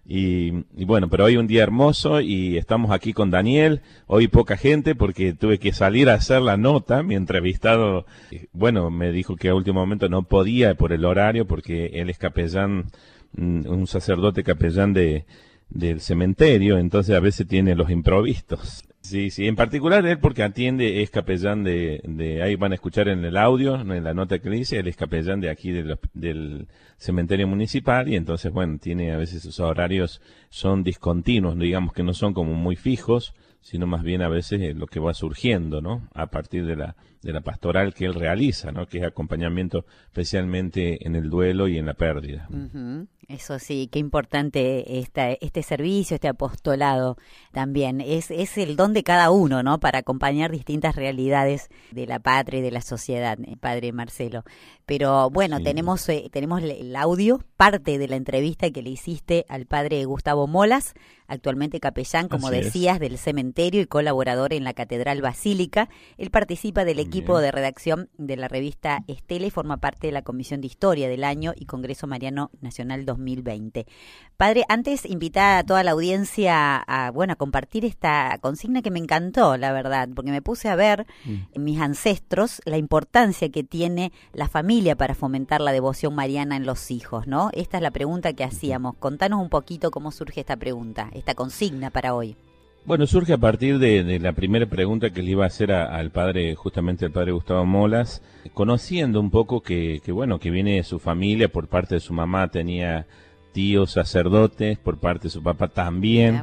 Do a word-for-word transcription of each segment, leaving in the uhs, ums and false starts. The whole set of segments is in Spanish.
Y, y bueno, pero hoy un día hermoso y estamos aquí con Daniel. Hoy poca gente porque tuve que salir a hacer la nota. Mi entrevistado, eh, bueno, me dijo que a último momento no podía por el horario porque él es capellán, mm, un sacerdote capellán de del cementerio, entonces a veces tiene los improvistos. Sí, sí, en particular él porque atiende, es capellán de, de, ahí van a escuchar en el audio, en la nota que dice, él es capellán de aquí del, del cementerio municipal y entonces, bueno, tiene a veces sus horarios son discontinuos, digamos que no son como muy fijos, sino más bien a veces eh, lo que va surgiendo, ¿no? A partir de la, de la pastoral que él realiza, ¿no? Que es acompañamiento especialmente en el duelo y en la pérdida. Uh-huh. Eso sí, qué importante esta, este servicio, este apostolado también. Es, es el don de cada uno, ¿no? Para acompañar distintas realidades de la patria y de la sociedad, eh, Padre Marcelo. Pero bueno, sí. tenemos, eh, tenemos el audio, parte de la entrevista que le hiciste al Padre Gustavo Molas, actualmente capellán, como Así decías, es. del cementerio y colaborador en la Catedral Basílica. Él participa del equipo Bien. de redacción de la revista Estela y forma parte de la Comisión de Historia del Año y Congreso Mariano Nacional dos mil veinte. Padre, antes invitar a toda la audiencia a, bueno, a compartir esta consigna que me encantó, la verdad, porque me puse a ver mm. en mis ancestros la importancia que tiene la familia para fomentar la devoción mariana en los hijos, ¿no? Esta es la pregunta que hacíamos. Contanos un poquito cómo surge esta pregunta, esta consigna para hoy. Bueno, surge a partir de, de la primera pregunta que le iba a hacer a, al padre, justamente al padre Gustavo Molas, conociendo un poco que, que, bueno, que viene de su familia, por parte de su mamá tenía tíos sacerdotes, por parte de su papá también.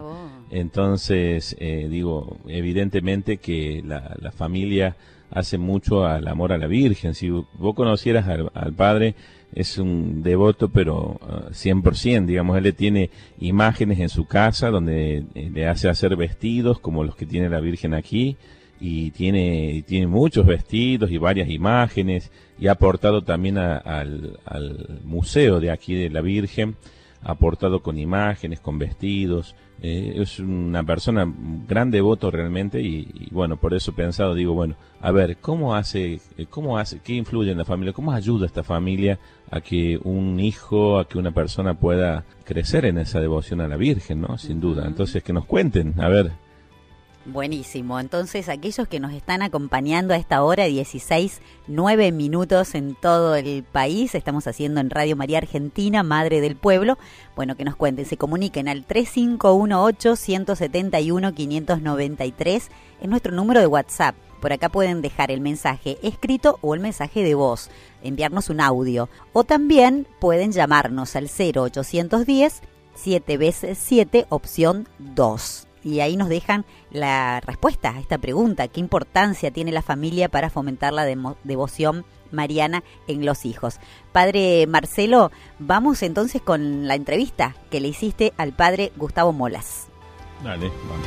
Entonces, eh, digo, evidentemente que la, la familia hace mucho al amor a la Virgen. Si vos conocieras al, al padre, es un devoto, pero uh, cien por ciento, digamos, él le tiene imágenes en su casa donde eh, le hace hacer vestidos como los que tiene la Virgen aquí, y tiene, tiene muchos vestidos y varias imágenes, y ha aportado también a, al, al museo de aquí de la Virgen, ha aportado con imágenes, con vestidos. Eh, es una persona, un gran devoto realmente, y, y bueno, por eso he pensado, digo, bueno, a ver, ¿cómo hace, cómo hace, qué influye en la familia, cómo ayuda a esta familia a que un hijo, a que una persona pueda crecer en esa devoción a la Virgen, ¿no? Sin duda. Entonces, que nos cuenten, a ver. Buenísimo. Entonces, aquellos que nos están acompañando a esta hora, dieciséis, nueve minutos en todo el país, estamos haciendo en Radio María Argentina, Madre del Pueblo, bueno, que nos cuenten, se comuniquen al tres cinco uno ocho, uno siete uno, cinco nueve tres, es nuestro número de WhatsApp. Por acá pueden dejar el mensaje escrito o el mensaje de voz, enviarnos un audio, o también pueden llamarnos al cero ochocientos diez, siete veces siete, opción dos. Y ahí nos dejan la respuesta a esta pregunta, ¿qué importancia tiene la familia para fomentar la demo- devoción mariana en los hijos? Padre Marcelo, vamos entonces con la entrevista que le hiciste al padre Gustavo Molas. Dale, vamos.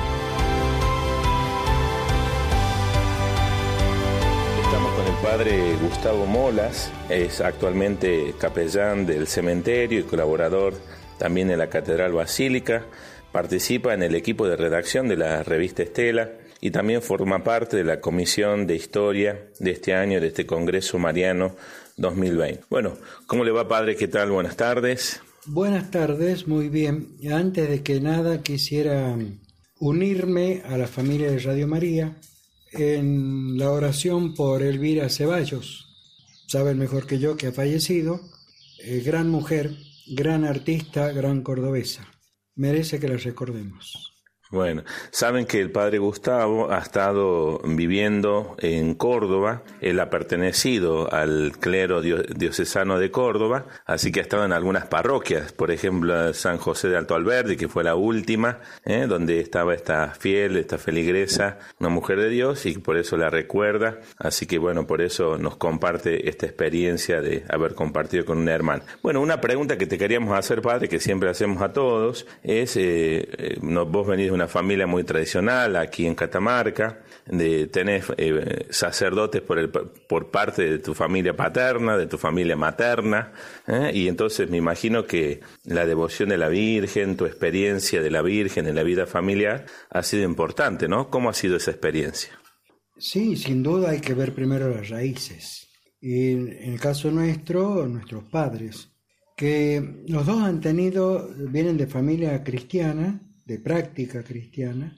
Estamos con el padre Gustavo Molas, es actualmente capellán del cementerio y colaborador también en la Catedral Basílica. Participa en el equipo de redacción de la revista Estela y también forma parte de la Comisión de Historia de este año, de este Congreso Mariano dos mil veinte. Bueno, ¿cómo le va, padre? ¿Qué tal? Buenas tardes. Buenas tardes, muy bien. Antes de que nada quisiera unirme a la familia de Radio María en la oración por Elvira Ceballos. Saben mejor que yo que ha fallecido, eh, gran mujer, gran artista, gran cordobesa. Merece que las recordemos. Bueno, saben que el padre Gustavo ha estado viviendo en Córdoba, él ha pertenecido al clero diocesano de Córdoba, así que ha estado en algunas parroquias, por ejemplo San José de Alto Alberdi, que fue la última, ¿eh? donde estaba esta fiel, esta feligresa, una mujer de Dios, y por eso la recuerda, así que bueno, por eso nos comparte esta experiencia de haber compartido con una hermana. Bueno, una pregunta que te queríamos hacer, padre, que siempre hacemos a todos, es, eh, eh, no, vos venís de una familia muy tradicional aquí en Catamarca, de tener eh, sacerdotes por, el, por parte de tu familia paterna, de tu familia materna, ¿eh? Y entonces me imagino que la devoción de la Virgen, tu experiencia de la Virgen en la vida familiar ha sido importante, ¿no? ¿Cómo ha sido esa experiencia? Sí, sin duda hay que ver primero las raíces. Y en el caso nuestro, nuestros padres. que los dos han tenido, vienen de familia cristiana, de práctica cristiana,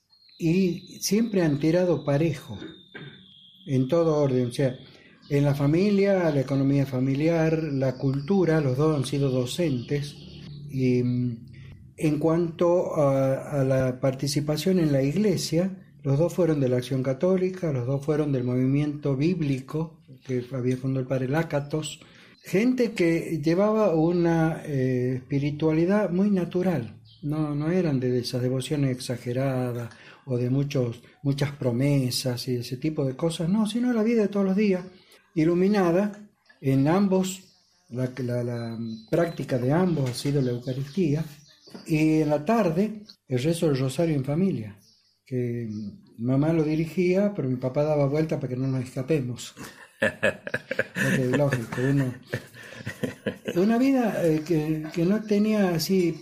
y siempre han tirado parejo, en todo orden, o sea, en la familia, la economía familiar, la cultura, los dos han sido docentes, y en cuanto a, a la participación en la iglesia, los dos fueron de la Acción Católica, los dos fueron del movimiento bíblico que había fundado el padre Lácatos, gente que llevaba una eh, espiritualidad muy natural, no, no eran de esas devociones exageradas o de muchos, muchas promesas y ese tipo de cosas, no, sino la vida de todos los días, iluminada en ambos, la, la, la práctica de ambos ha sido la Eucaristía, y en la tarde el rezo del rosario en familia, que mamá lo dirigía, pero mi papá daba vuelta para que no nos escapemos. Es lógico, uno, una vida eh, que, que no tenía así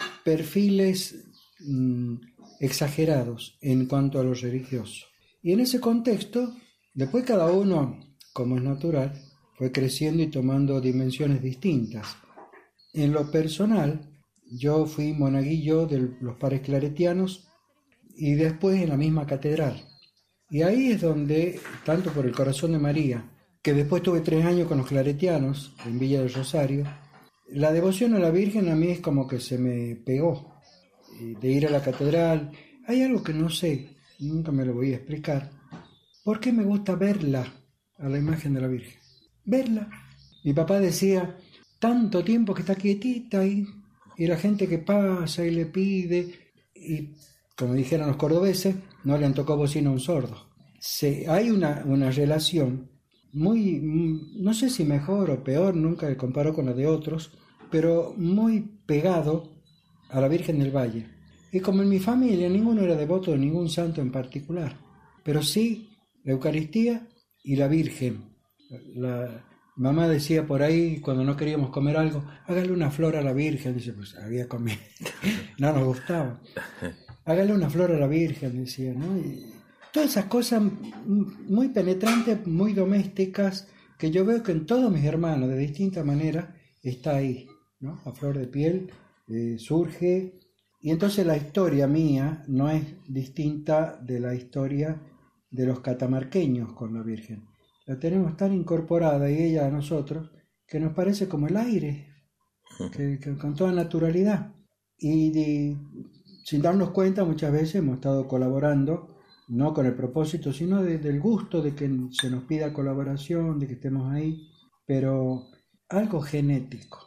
perfiles mmm, exagerados en cuanto a lo religioso. Y en ese contexto, después cada uno, como es natural, fue creciendo y tomando dimensiones distintas. En lo personal, yo fui monaguillo de los padres claretianos y después en la misma catedral. Y ahí es donde, tanto por el corazón de María, que después tuve tres años con los claretianos en Villa del Rosario, la devoción a la Virgen a mí es como que se me pegó, de ir a la catedral. Hay algo que no sé, nunca me lo voy a explicar. ¿Por qué me gusta verla, a la imagen de la Virgen? Verla. Mi papá decía, tanto tiempo que está quietita ahí, y la gente que pasa y le pide, y como dijeron los cordobeses, no le han tocado bocina a un sordo. Se, hay una, una relación muy, no sé si mejor o peor, nunca me comparo con la de otros, pero muy pegado a la Virgen del Valle. Y como en mi familia ninguno era devoto de ningún santo en particular, pero sí la Eucaristía y la Virgen. La mamá decía por ahí, cuando no queríamos comer algo, hágale una flor a la Virgen. Dice, pues había comido, no nos gustaba. Hágale una flor a la Virgen, decía, ¿no? Y todas esas cosas muy penetrantes, muy domésticas, que yo veo que en todos mis hermanos, de distinta manera, está ahí, ¿no? A flor de piel, eh, surge. Y entonces la historia mía no es distinta de la historia de los catamarqueños con la Virgen. La tenemos tan incorporada, y ella a nosotros, que nos parece como el aire, que, que con toda naturalidad. Y de, sin darnos cuenta, muchas veces hemos estado colaborando, no con el propósito, sino de, del gusto de que se nos pida colaboración, de que estemos ahí, pero algo genético.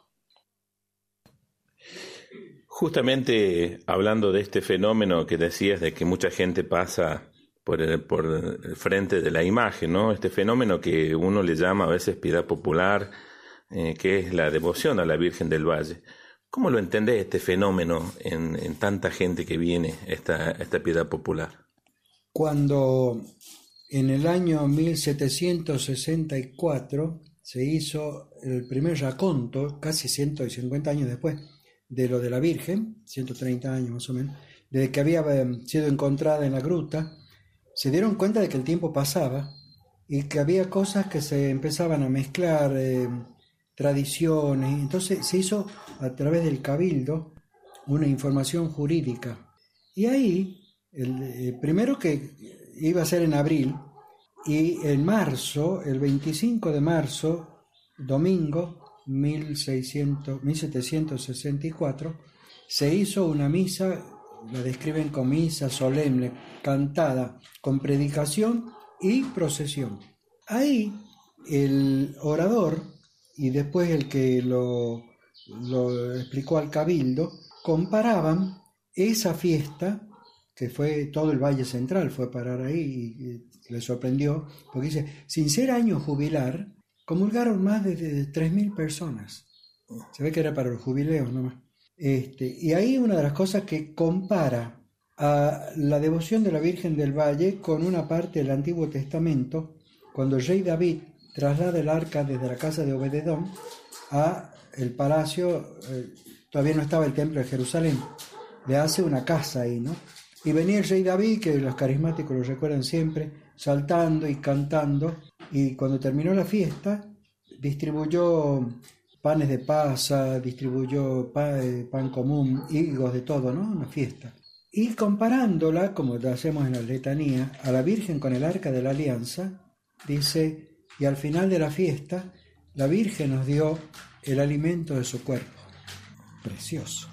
Justamente hablando de este fenómeno que decías de que mucha gente pasa por el, por el frente de la imagen, ¿no? Este fenómeno que uno le llama a veces piedad popular, eh, que es la devoción a la Virgen del Valle. ¿Cómo lo entendés este fenómeno en, en tanta gente que viene, esta, esta piedad popular? Cuando en el año mil setecientos sesenta y cuatro se hizo el primer raconto, casi ciento cincuenta años después, de lo de la Virgen, ciento treinta años más o menos, desde que había sido encontrada en la gruta, se dieron cuenta de que el tiempo pasaba y que había cosas que se empezaban a mezclar, eh, tradiciones. Entonces se hizo a través del Cabildo una información jurídica. Y ahí, el, el primero que iba a ser en abril, y en marzo, el veinticinco de marzo, domingo, mil setecientos sesenta y cuatro, se hizo una misa, la describen como misa solemne, cantada, con predicación y procesión. Ahí el orador, y después el que lo, lo explicó al Cabildo, comparaban esa fiesta, que fue todo el Valle Central, fue a parar ahí, y, y le sorprendió, porque dice, sin ser año jubilar, comulgaron más de, de, de tres mil personas. Se ve que era para los jubileos nomás. Este, y ahí una de las cosas que compara a la devoción de la Virgen del Valle con una parte del Antiguo Testamento, cuando el rey David traslada el arca desde la casa de Obededón a el palacio, eh, todavía no estaba el templo de Jerusalén, le hace una casa ahí, ¿no? Y venía el rey David, que los carismáticos lo recuerdan siempre, saltando y cantando, y cuando terminó la fiesta, distribuyó panes de pasa, distribuyó pan, pan común, higos, de todo, ¿no? Una fiesta. Y comparándola, como lo hacemos en la letanía, a la Virgen con el Arca de la Alianza, dice, y al final de la fiesta, la Virgen nos dio el alimento de su cuerpo. Precioso.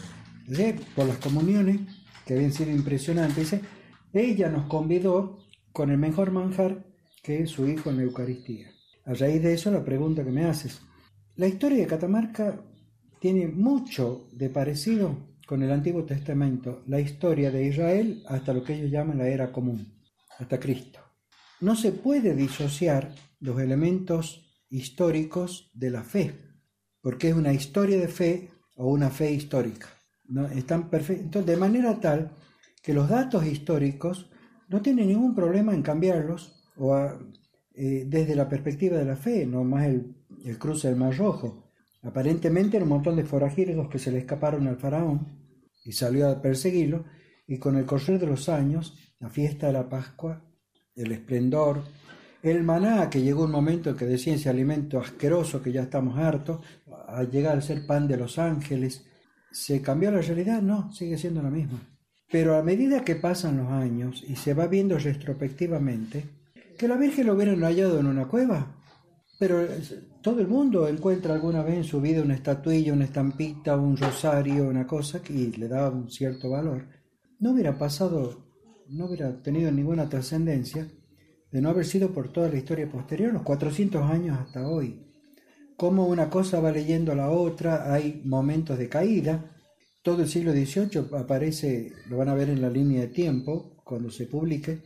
¿Sí? Por las comuniones, que habían sido impresionantes, dice, ella nos convidó con el mejor manjar que es su Hijo en la Eucaristía. A raíz de eso, la pregunta que me haces. La historia de Catamarca tiene mucho de parecido con el Antiguo Testamento, la historia de Israel hasta lo que ellos llaman la era común, hasta Cristo. No se puede disociar los elementos históricos de la fe, porque es una historia de fe o una fe histórica. ¿No? Están perfectos. Entonces, de manera tal que los datos históricos no tienen ningún problema en cambiarlos o a, eh, desde la perspectiva de la fe, no más el, el cruce del Mar Rojo. Aparentemente era un montón de forajidos que se le escaparon al faraón y salió a perseguirlo, y con el correr de los años, la fiesta de la Pascua, el esplendor, el maná, que llegó un momento en que decían ese alimento asqueroso que ya estamos hartos, a llegar a ser pan de los ángeles, ¿se cambió la realidad? No, sigue siendo la misma. Pero a medida que pasan los años y se va viendo retrospectivamente, que la Virgen lo hubieran hallado en una cueva, pero todo el mundo encuentra alguna vez en su vida una estatuilla, una estampita, un rosario, una cosa que le da un cierto valor. No hubiera pasado, no hubiera tenido ninguna trascendencia de no haber sido por toda la historia posterior, los cuatrocientos años hasta hoy. Como una cosa va leyendo a la otra, hay momentos de caída. Todo el siglo dieciocho aparece, lo van a ver en la línea de tiempo, cuando se publique,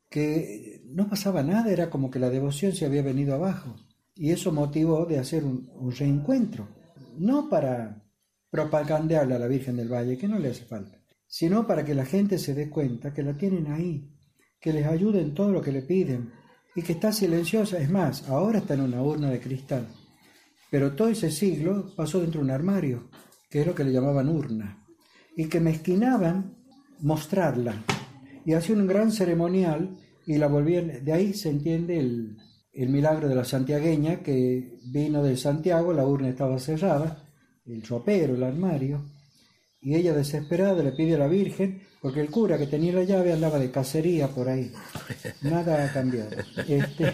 que no pasaba nada, era como que la devoción se había venido abajo. Y eso motivó de hacer un, un reencuentro, no para propagandearle a la Virgen del Valle, que no le hace falta, sino para que la gente se dé cuenta que la tienen ahí, que les ayude en todo lo que le piden, y que está silenciosa. Es más, ahora está en una urna de cristal, pero todo ese siglo pasó dentro de un armario, que es lo que le llamaban urna, y que mezquinaban mostrarla, y hacían un gran ceremonial, y la volvían, de ahí se entiende el... el milagro de la santiagueña, que vino de Santiago, la urna estaba cerrada, el ropero, el armario, y ella desesperada le pide a la Virgen, porque el cura que tenía la llave andaba de cacería por ahí. Nada ha cambiado. Este,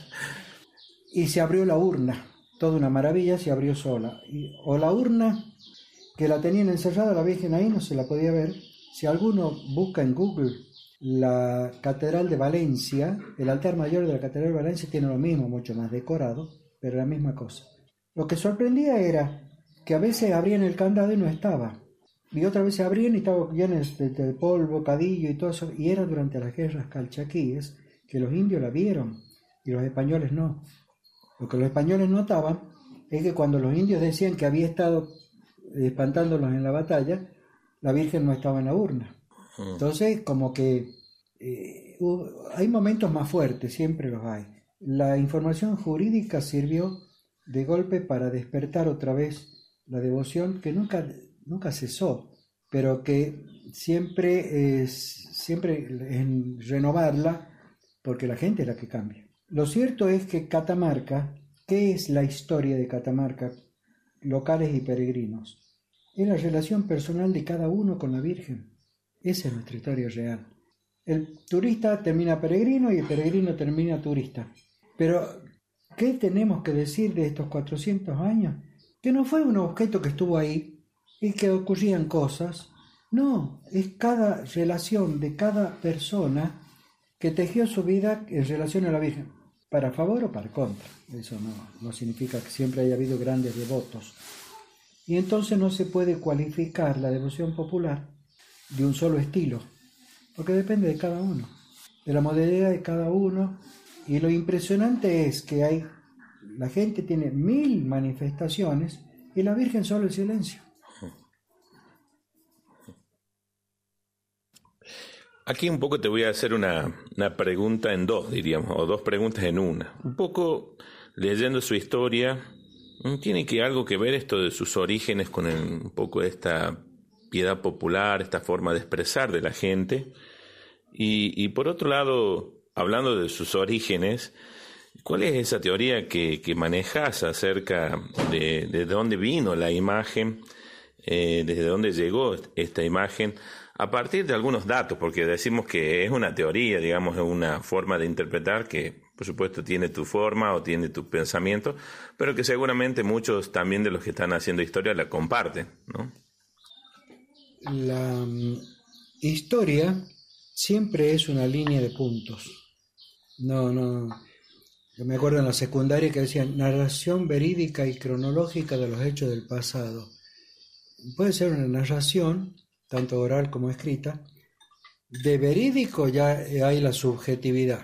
y se abrió la urna, toda una maravilla, se abrió sola. Y, o la urna, que la tenían encerrada la Virgen ahí, no se la podía ver. Si alguno busca en Google la Catedral de Valencia, el altar mayor de la Catedral de Valencia tiene lo mismo, mucho más decorado, pero la misma cosa. Lo que sorprendía era que a veces abrían el candado y no estaba, y otras veces abrían y estaba lleno de, de polvo, cadillo y todo eso, y era durante las guerras calchaquíes que los indios la vieron y los españoles no. Lo que los españoles notaban es que cuando los indios decían que había estado espantándolos en la batalla, la Virgen no estaba en la urna. Entonces, como que eh, hay momentos más fuertes, siempre los hay. La información jurídica sirvió de golpe para despertar otra vez la devoción, que nunca, nunca cesó, pero que siempre es siempre en renovarla, porque la gente es la que cambia. Lo cierto es que Catamarca, ¿qué es la historia de Catamarca? Locales y peregrinos. Es la relación personal de cada uno con la Virgen. Esa es nuestra historia real. El turista termina peregrino y el peregrino termina turista. Pero, ¿qué tenemos que decir de estos cuatrocientos años? Que no fue un objeto que estuvo ahí y que ocurrían cosas. No, es cada relación de cada persona que tejió su vida en relación a la Virgen, para favor o para contra. Eso no, no significa que siempre haya habido grandes devotos. Y entonces no se puede cualificar la devoción popular de un solo estilo, porque depende de cada uno, de la modalidad de cada uno. Y lo impresionante es que hay, la gente tiene mil manifestaciones y la Virgen solo el silencio. Aquí un poco te voy a hacer una, una pregunta en dos, diríamos, o dos preguntas en una. Un poco leyendo su historia, tiene que algo que ver esto de sus orígenes con el, un poco esta piedad popular, esta forma de expresar de la gente. Y, y por otro lado, hablando de sus orígenes, ¿Cuál es esa teoría que, que manejas acerca de, de dónde vino la imagen, eh, desde dónde llegó esta imagen, a partir de algunos datos? Porque decimos que es una teoría, digamos, es una forma de interpretar que, por supuesto, tiene tu forma o tiene tu pensamiento, pero que seguramente muchos también de los que están haciendo historia la comparten, ¿no? La um, historia siempre es una línea de puntos. No, no. Yo me acuerdo en la secundaria que decían narración verídica y cronológica de los hechos del pasado. Puede ser una narración, tanto oral como escrita. De verídico ya hay la subjetividad.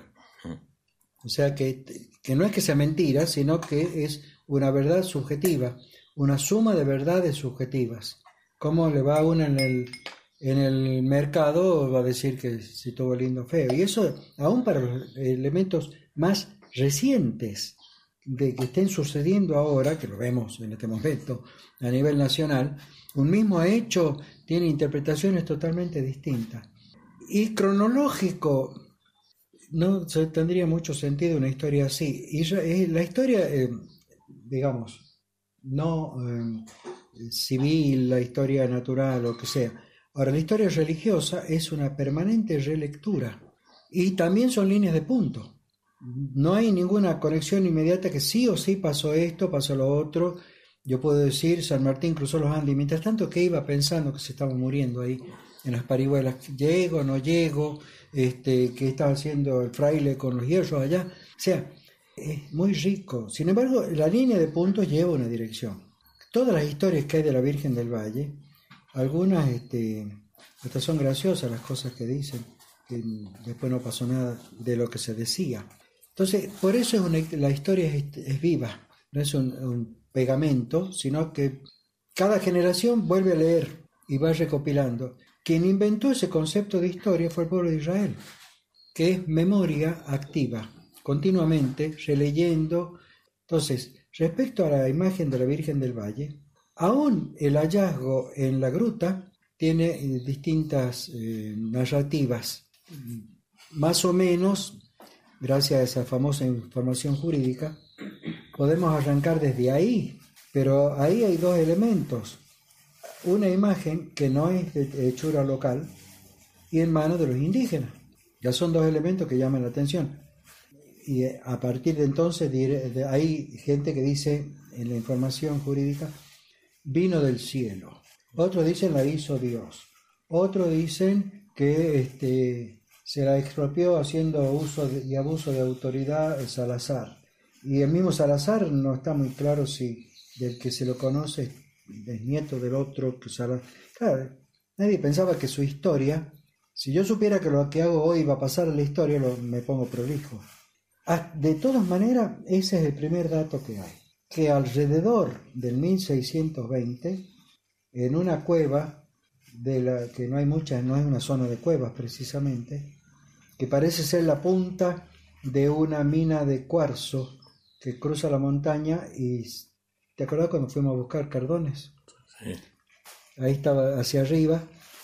O sea que, que no es que sea mentira, sino que es una verdad subjetiva, una suma de verdades subjetivas. ¿Cómo le va a uno en el, en el mercado? Va a decir que si todo lindo o feo. Y eso, aún para los elementos más recientes de que estén sucediendo ahora, que lo vemos en este momento a nivel nacional, un mismo hecho tiene interpretaciones totalmente distintas. Y cronológico, no tendría mucho sentido una historia así. Y la historia, eh, digamos, no eh, civil, la historia natural, lo que sea. Ahora, la historia religiosa es una permanente relectura. Y también son líneas de punto. No hay ninguna conexión inmediata que sí o sí pasó esto, pasó lo otro. Yo puedo decir, San Martín cruzó los Andes, mientras tanto que iba pensando que se estaba muriendo ahí en las parihuelas, llego, no llego, este, que estaba haciendo el fraile con los hierros allá. O sea, es muy rico. Sin embargo, la línea de puntos lleva una dirección. Todas las historias que hay de la Virgen del Valle, algunas este, hasta son graciosas las cosas que dicen, que después no pasó nada de lo que se decía. Entonces, por eso es una, la historia es, es viva, no es un, un pegamento, sino que cada generación vuelve a leer y va recopilando. Quien inventó ese concepto de historia fue el pueblo de Israel, que es memoria activa, continuamente releyendo. Entonces, respecto a la imagen de la Virgen del Valle, aún el hallazgo en la gruta tiene eh, distintas eh, narrativas, más o menos. Gracias a esa famosa información jurídica, podemos arrancar desde ahí, pero ahí hay dos elementos. Una imagen que no es de hechura local y en manos de los indígenas. Ya son dos elementos que llaman la atención. Y a partir de entonces hay gente que dice en la información jurídica, vino del cielo. Otros dicen la hizo Dios. Otros dicen que este... se la expropió haciendo uso de, y abuso de autoridad el Salazar. Y el mismo Salazar no está muy claro si del que se lo conoce es nieto del otro. Que Salazar. Claro, nadie pensaba que su historia, si yo supiera que lo que hago hoy va a pasar en la historia, lo, me pongo prolijo. Ah, de todas maneras, ese es el primer dato que hay. Que alrededor del mil seiscientos veinte, en una cueva, de la que no hay muchas, no es una zona de cuevas precisamente, que parece ser la punta de una mina de cuarzo que cruza la montaña. Y ¿te acuerdas cuando fuimos a buscar cardones? Sí. Ahí estaba hacia arriba,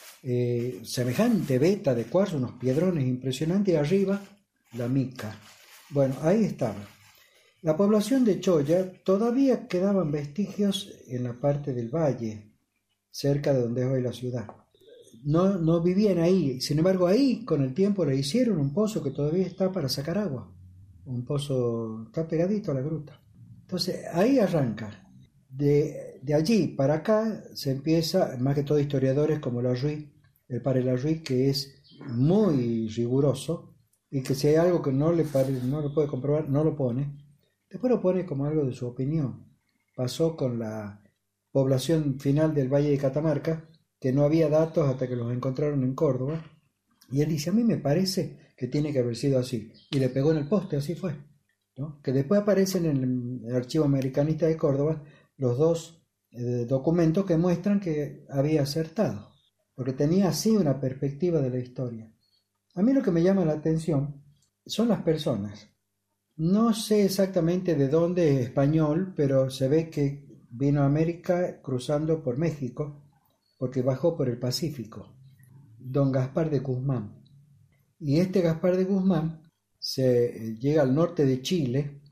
eh, semejante veta de cuarzo, unos piedrones impresionantes, y arriba la mica. Bueno, ahí estaba. La población de Choya todavía quedaban vestigios en la parte del valle, cerca de donde es hoy la ciudad. No, no vivían ahí, sin embargo ahí con el tiempo le hicieron un pozo que todavía está para sacar agua, un pozo está pegadito a la gruta. Entonces ahí arranca. De, de allí para acá se empieza, más que todo historiadores como Larruy, el padre Larruy, que es muy riguroso y que si hay algo que no le, pare, no lo puede comprobar, no lo pone, después lo pone como algo de su opinión. Pasó con la población final del Valle de Catamarca, que no había datos hasta que los encontraron en Córdoba, y él dice, a mí me parece que tiene que haber sido así, y le pegó en el poste, así fue, ¿no? Que después aparecen en el Archivo Americanista de Córdoba los dos eh, documentos que muestran que había acertado, porque tenía así una perspectiva de la historia. A mí lo que me llama la atención son las personas. No sé exactamente de dónde es español, pero se ve que vino a América cruzando por México, porque bajó por el Pacífico, don Gaspar de Guzmán. Y este Gaspar de Guzmán se llega al norte de Chile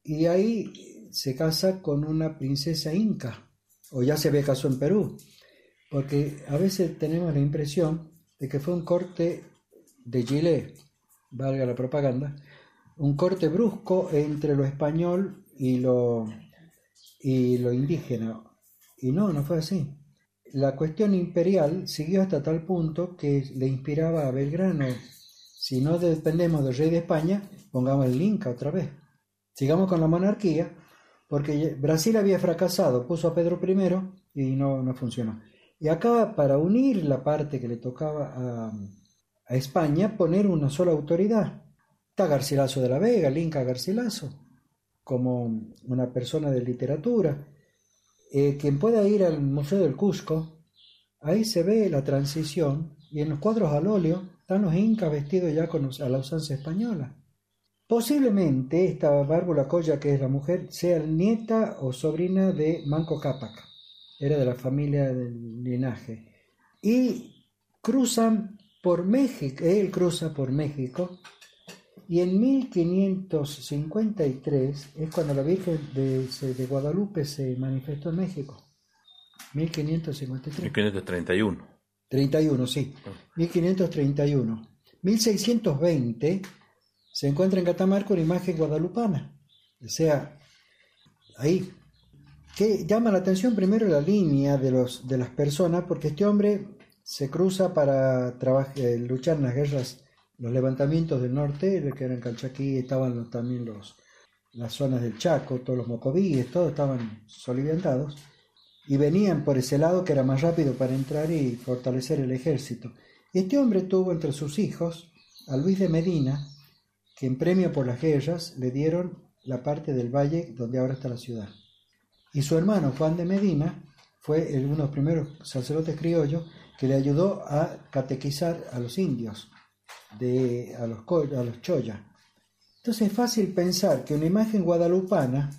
y ahí se casa con una princesa inca, o ya se había casado en Perú, porque a veces tenemos la impresión de que fue un corte de gilet, valga la propaganda, un corte brusco entre lo español y lo, y lo indígena. Y no, no fue así. La cuestión imperial siguió hasta tal punto que le inspiraba a Belgrano: si no dependemos del rey de España, pongamos el Inca otra vez. Sigamos con la monarquía, porque Brasil había fracasado, puso a Pedro primero y no, no funcionó. Y acá, para unir la parte que le tocaba a, a España, poner una sola autoridad. Está Garcilaso de la Vega, el Inca Garcilaso, como una persona de literatura. Eh, quien pueda ir al Museo del Cusco, ahí se ve la transición, y en los cuadros al óleo están los incas vestidos ya con, a la usanza española. Posiblemente esta Bárbara Colla, que es la mujer, sea nieta o sobrina de Manco Cápac, era de la familia del linaje, y cruzan por México, él cruza por México, y en mil quinientos cincuenta y tres es cuando la Virgen de, de Guadalupe se manifestó en México. mil quinientos cincuenta y tres. mil quinientos treinta y uno. treinta y uno, sí. mil quinientos treinta y uno. mil seiscientos veinte se encuentra en Catamarca una imagen guadalupana. O sea, ahí. Que llama la atención primero la línea de, los, de las personas, porque este hombre se cruza para trabajar, eh, luchar en las guerras, los levantamientos del norte, que eran Calchaquí, estaban los, también los, las zonas del Chaco, todos los mocovíes, todos estaban soliviantados, y venían por ese lado que era más rápido para entrar y fortalecer el ejército. Este hombre tuvo entre sus hijos a Luis de Medina, que en premio por las guerras le dieron la parte del valle donde ahora está la ciudad. Y su hermano Juan de Medina fue el, uno de los primeros sacerdotes criollos que le ayudó a catequizar a los indios, de, a, los, a los choya. Entonces es fácil pensar que una imagen guadalupana,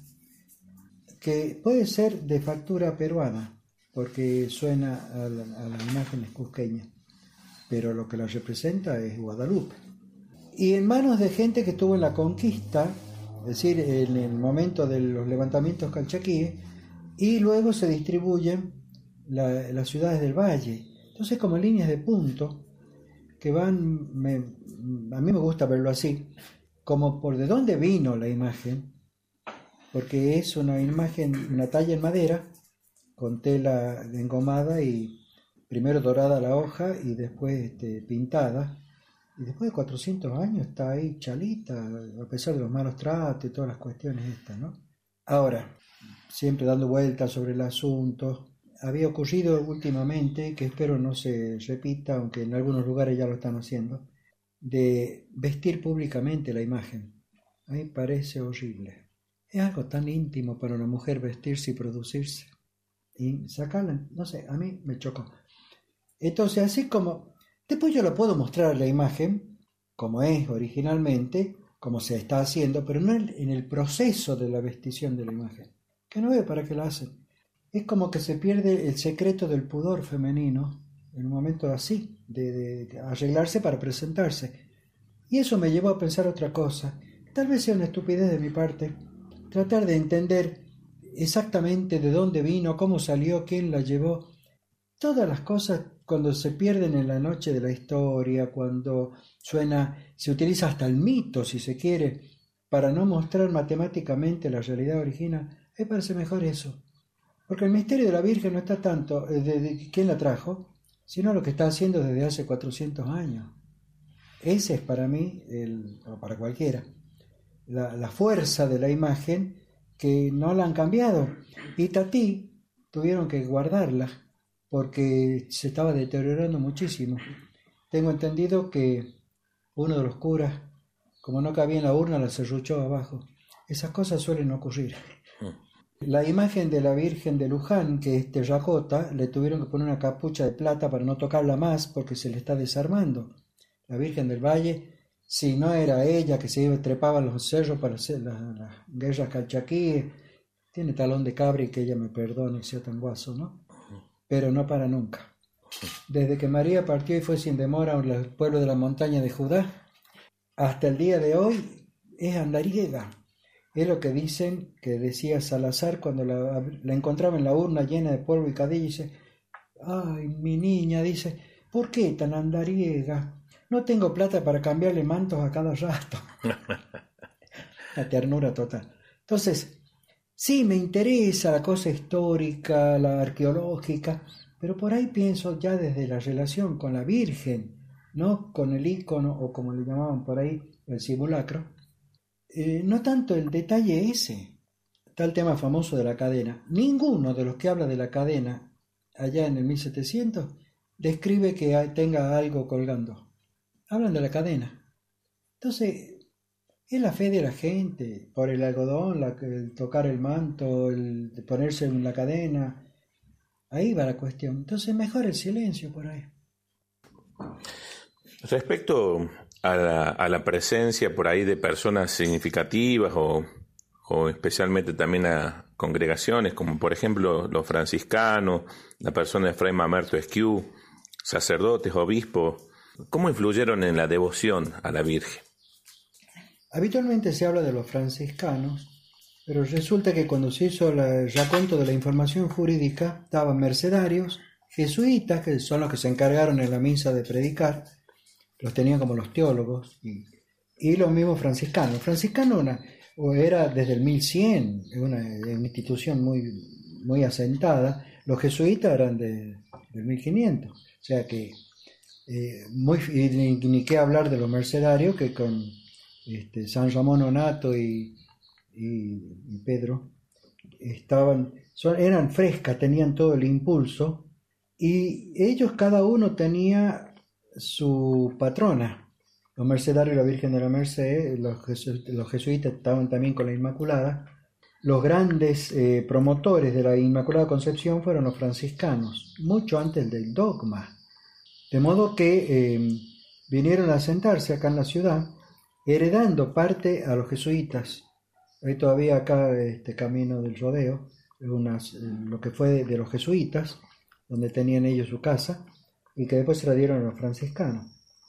que puede ser de factura peruana, porque suena a, la, a las imágenes cusqueñas, pero lo que la representa es Guadalupe. Y en manos de gente que estuvo en la conquista, es decir, en el momento de los levantamientos calchaquíes, y luego se distribuyen la, las ciudades del valle. Entonces, como líneas de punto que van, me, a mí me gusta verlo así, como por de dónde vino la imagen, porque es una imagen, una talla en madera, con tela engomada y primero dorada la hoja y después este, pintada. Y después de cuatrocientos años está ahí chalita, a pesar de los malos tratos y todas las cuestiones estas, ¿no? Ahora, siempre dando vueltas sobre el asunto, había ocurrido últimamente, que espero no se repita, aunque en algunos lugares ya lo están haciendo, de vestir públicamente la imagen. A mí parece horrible. Es algo tan íntimo para una mujer vestirse y producirse. Y sacarla, no sé, a mí me chocó. Entonces, así como... Después yo lo puedo mostrar la imagen, como es originalmente, como se está haciendo, pero no en el proceso de la vestición de la imagen. Que no veo para qué la hacen. Es como que se pierde el secreto del pudor femenino en un momento así, de, de, de arreglarse para presentarse. Y eso me llevó a pensar otra cosa. Tal vez sea una estupidez de mi parte, tratar de entender exactamente de dónde vino, cómo salió, quién la llevó. Todas las cosas cuando se pierden en la noche de la historia, cuando suena, se utiliza hasta el mito, si se quiere, para no mostrar matemáticamente la realidad original, me parece mejor eso. Porque el misterio de la Virgen no está tanto de, de, de quién la trajo, sino lo que está haciendo desde hace cuatrocientos años. Ese es para mí, el, o para cualquiera, la, la fuerza de la imagen, que no la han cambiado. Y Tatí tuvieron que guardarla, porque se estaba deteriorando muchísimo. Tengo entendido que uno de los curas, como no cabía en la urna, la serruchó abajo. Esas cosas suelen ocurrir. La imagen de la Virgen de Luján, que es terracota, le tuvieron que poner una capucha de plata para no tocarla más porque se le está desarmando. La Virgen del Valle, si no era ella que se iba, trepaba los cerros para hacer las, las guerras calchaquíes, tiene talón de cabra y que ella me perdone, sea tan guaso, ¿no? Pero no para nunca. Desde que María partió y fue sin demora al pueblo de la montaña de Judá, hasta el día de hoy es andariega. es lo que dicen que decía Salazar cuando la, la encontraba en la urna llena de polvo y cadilla, y dice, ay, mi niña, dice, ¿por qué tan andariega? No tengo plata para cambiarle mantos a cada rato. La ternura total. Entonces, sí, me interesa la cosa histórica, la arqueológica, pero por ahí pienso ya desde la relación con la Virgen, ¿no? Con el ícono, o como le llamaban por ahí, el simulacro. Eh, no tanto el detalle ese, está el tema famoso de la cadena. Ninguno de los que habla de la cadena allá en el mil setecientos describe que hay, tenga algo colgando. Hablan de la cadena. Entonces, es la fe de la gente, por el algodón, la, el tocar el manto, el ponerse en la cadena. Ahí va la cuestión. Entonces, mejor el silencio por ahí. Respecto a la, a la presencia por ahí de personas significativas o, o especialmente también a congregaciones, como por ejemplo los franciscanos, la persona de Fray Mamerto Esquiú, sacerdotes, obispos, ¿cómo influyeron en la devoción a la Virgen? Habitualmente se habla de los franciscanos, pero resulta que cuando se hizo el raconto de la información jurídica, estaban mercedarios, jesuitas, que son los que se encargaron en la misa de predicar, los tenían como los teólogos, y, y los mismos franciscanos. Franciscano una, era desde el mil cien, una, una institución muy, muy asentada. Los jesuitas eran de, del mil quinientos, o sea que eh, muy, ni, ni qué hablar de los mercedarios, que con este, San Ramón Onato y, y, y Pedro estaban, son, eran frescas, tenían todo el impulso, y ellos cada uno tenía su patrona. Los mercedarios, la Virgen de la Merced, los, jesu, los jesuitas estaban también con la Inmaculada. Los grandes eh, promotores de la Inmaculada Concepción fueron los franciscanos, mucho antes del dogma. De modo que eh, vinieron a sentarse acá en la ciudad, heredando parte a los jesuitas. Hay todavía acá este camino del Rodeo, unas, lo que fue de, de los jesuitas, donde tenían ellos su casa, y que después se la dieron a los franciscanos.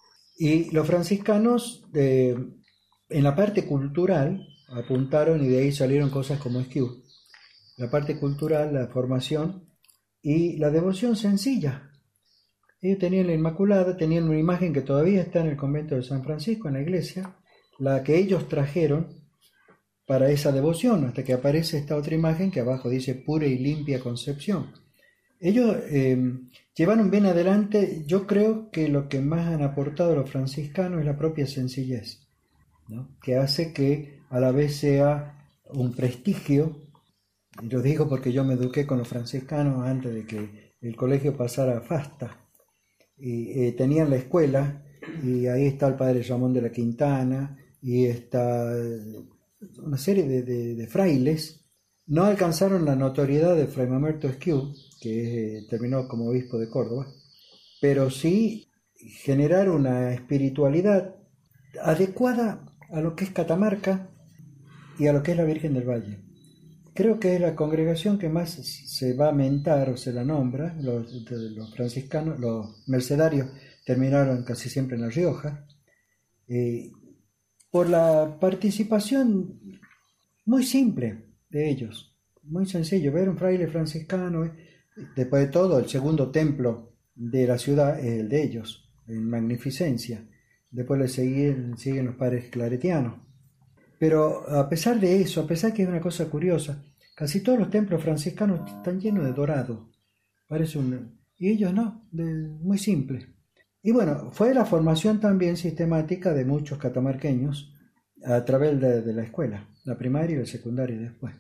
Y los franciscanos, eh, en la parte cultural, apuntaron, y de ahí salieron cosas como Esquiú. La parte cultural, la formación y la devoción sencilla. Ellos tenían la Inmaculada, tenían una imagen que todavía está en el convento de San Francisco, en la iglesia, la que ellos trajeron para esa devoción, hasta que aparece esta otra imagen que abajo dice pura y limpia Concepción. Ellos eh, llevaron bien adelante, yo creo que lo que más han aportado los franciscanos es la propia sencillez, ¿no? Que hace que a la vez sea un prestigio, y lo digo porque yo me eduqué con los franciscanos antes de que el colegio pasara a Fasta, y eh, tenían la escuela, y ahí está el padre Ramón de la Quintana, y está una serie de, de, de frailes. No alcanzaron la notoriedad de Fray Mamerto Esquiú, que eh, terminó como obispo de Córdoba, pero sí generar una espiritualidad adecuada a lo que es Catamarca y a lo que es la Virgen del Valle. Creo que es la congregación que más se va a mentar o se la nombra. Los, los franciscanos, los mercedarios terminaron casi siempre en La Rioja, eh, por la participación muy simple de ellos, muy sencillo. Ver un fraile franciscano, eh, después de todo, el segundo templo de la ciudad es el de ellos, en magnificencia. Después le siguen, siguen los padres claretianos. Pero a pesar de eso, a pesar que es una cosa curiosa, casi todos los templos franciscanos están llenos de dorado. Parece un... Y ellos no, de, muy simple. Y bueno, fue la formación también sistemática de muchos catamarqueños a través de, de la escuela, la primaria y la secundaria después.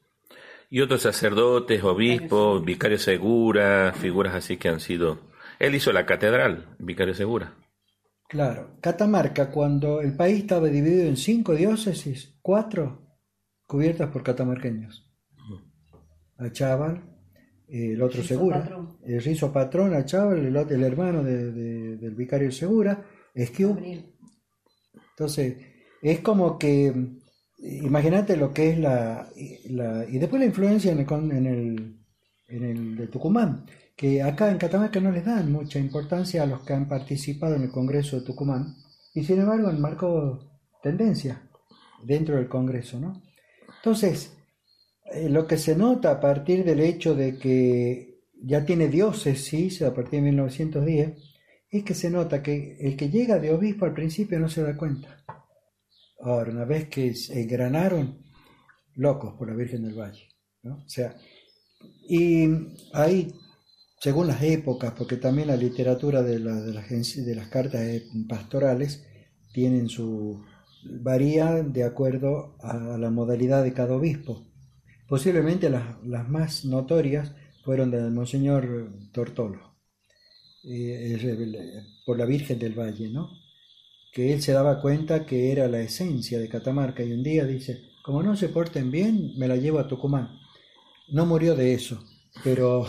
Y otros sacerdotes, obispos, Vicario Segura, figuras así que han sido... Él hizo la catedral, Vicario Segura. Claro, Catamarca, cuando el país estaba dividido en cinco diócesis, cuatro cubiertas por catamarqueños. Achával, eh, el otro Rizo Segura, patrón. el Rizo Patrón, Achával, el, el hermano de, de, del Vicario Segura, Esquiú. Entonces, es como que... Imagínate lo que es la, la... Y después la influencia en el, en el, en el de Tucumán, que acá en Catamarca no les dan mucha importancia a los que han participado en el Congreso de Tucumán, y sin embargo marcó tendencia dentro del Congreso, ¿no? Entonces, eh, lo que se nota a partir del hecho de que ya tiene diócesis a partir de mil novecientos diez, es que se nota que el que llega de obispo al principio no se da cuenta. Ahora, una vez que se engranaron, locos por la Virgen del Valle, ¿no? O sea, y ahí, según las épocas, porque también la literatura de, la, de, las, de las cartas pastorales tienen su... varía de acuerdo a la modalidad de cada obispo. Posiblemente las, las más notorias fueron de Monseñor Tortolo, eh, por la Virgen del Valle, ¿no? Que él se daba cuenta que era la esencia de Catamarca, y un día dice, como no se porten bien, me la llevo a Tucumán. No murió de eso, pero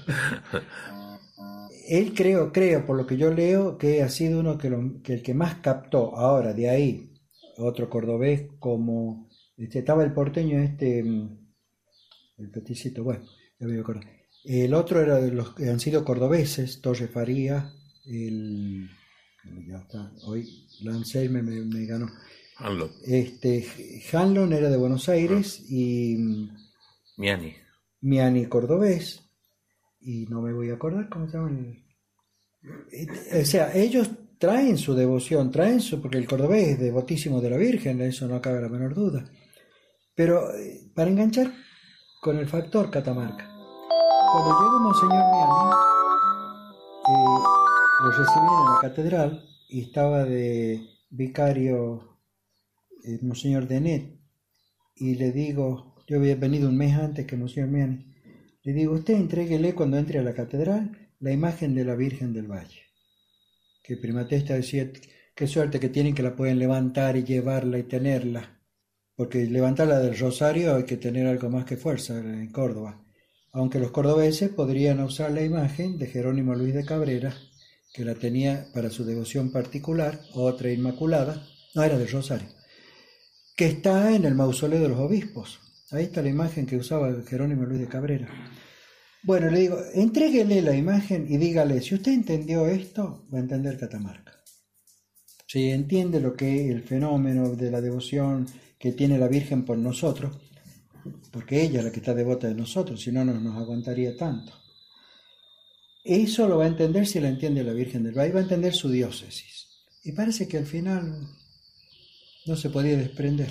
él creo, creo, por lo que yo leo, que ha sido uno que, lo, que el que más captó. Ahora, de ahí, otro cordobés como, este, estaba el porteño este, el peticito, bueno, ya me acuerdo. El otro era de los que han sido cordobeses, Torre Faría, el... ya está, hoy Lancel me, me, me ganó. Hanlon. Este, Hanlon era de Buenos Aires, ah. y Miani. Miani cordobés, y no me voy a acordar cómo se llama el... O sea, ellos traen su devoción, traen su, porque el cordobés es devotísimo de la Virgen, eso no cabe la menor duda. Pero para enganchar con el factor Catamarca, cuando llegó Monseñor Miani, eh, lo recibí en la catedral y estaba de vicario el Monseñor Denet, y le digo, yo había venido un mes antes que Monseñor Miani, le digo, usted entréguele cuando entre a la catedral la imagen de la Virgen del Valle, que Primatesta decía, qué suerte que tienen que la pueden levantar y llevarla y tenerla, porque levantarla del rosario hay que tener algo más que fuerza en Córdoba, aunque los cordobeses podrían usar la imagen de Jerónimo Luis de Cabrera, que la tenía para su devoción particular, otra inmaculada, no era del rosario, que está en el mausoleo de los obispos. Ahí está la imagen que usaba Jerónimo Luis de Cabrera. Bueno, le digo, entréguele la imagen y dígale, si usted entendió esto, va a entender Catamarca. Si entiende lo que es el fenómeno de la devoción que tiene la Virgen por nosotros, porque ella es la que está devota de nosotros, si no, no nos aguantaría tanto. Eso lo va a entender si la entiende la Virgen del Valle, va a entender su diócesis. Y parece que al final no se podía desprender.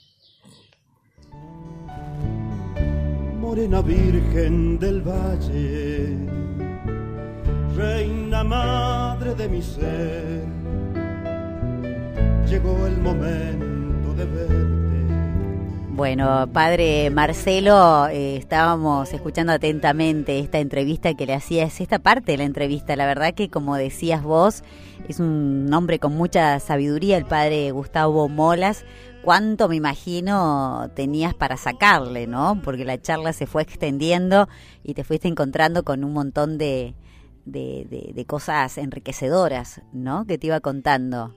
Morena Virgen del Valle, reina madre de mi ser, llegó el momento de verte. Bueno, padre Marcelo, eh, estábamos escuchando atentamente esta entrevista que le hacías, esta parte de la entrevista. La verdad que, como decías vos, es un hombre con mucha sabiduría, el padre Gustavo Molas. ¿Cuánto, me imagino, tenías para sacarle, no? Porque la charla se fue extendiendo y te fuiste encontrando con un montón de, de, de, de cosas enriquecedoras, ¿no? Que te iba contando.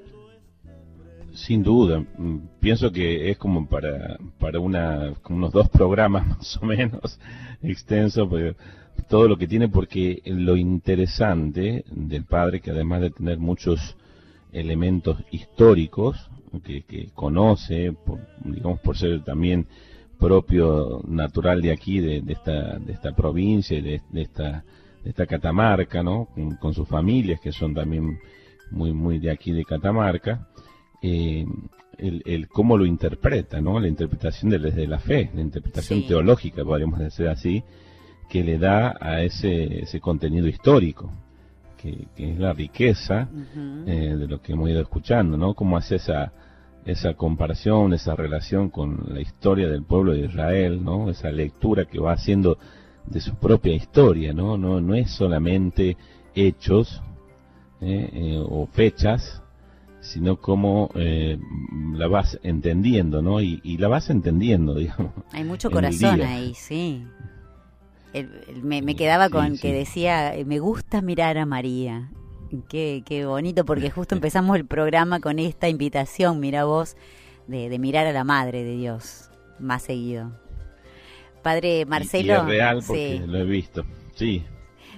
Sin duda, pienso que es como para para una como unos dos programas más o menos extensos, pero todo lo que tiene, porque lo interesante del padre, que además de tener muchos elementos históricos que, que conoce, por, digamos por ser también propio natural de aquí, de, de esta de esta provincia, de, de esta de esta Catamarca, ¿no? Con, con sus familias que son también muy muy de aquí de Catamarca. Eh, el, el cómo lo interpreta, ¿no? La interpretación de, desde la fe, la interpretación sí. teológica, podríamos decir así, que le da a ese, ese contenido histórico, que, que es la riqueza uh-huh. eh, de lo que hemos ido escuchando, ¿no? Cómo hace esa, esa comparación, esa relación con la historia del pueblo de Israel, ¿no? Esa lectura que va haciendo de su propia historia, ¿no? No, no es solamente hechos eh, eh, o fechas, sino como eh, la vas entendiendo, ¿no? Y, y la vas entendiendo, digamos. Hay mucho corazón ahí, sí. El, el, me, me quedaba con sí, sí. que decía, me gusta mirar a María. Qué, qué bonito, porque justo empezamos el programa con esta invitación, mira vos, de, de mirar a la Madre de Dios más seguido. Padre Marcelo. Y, y es real porque sí. lo he visto, sí.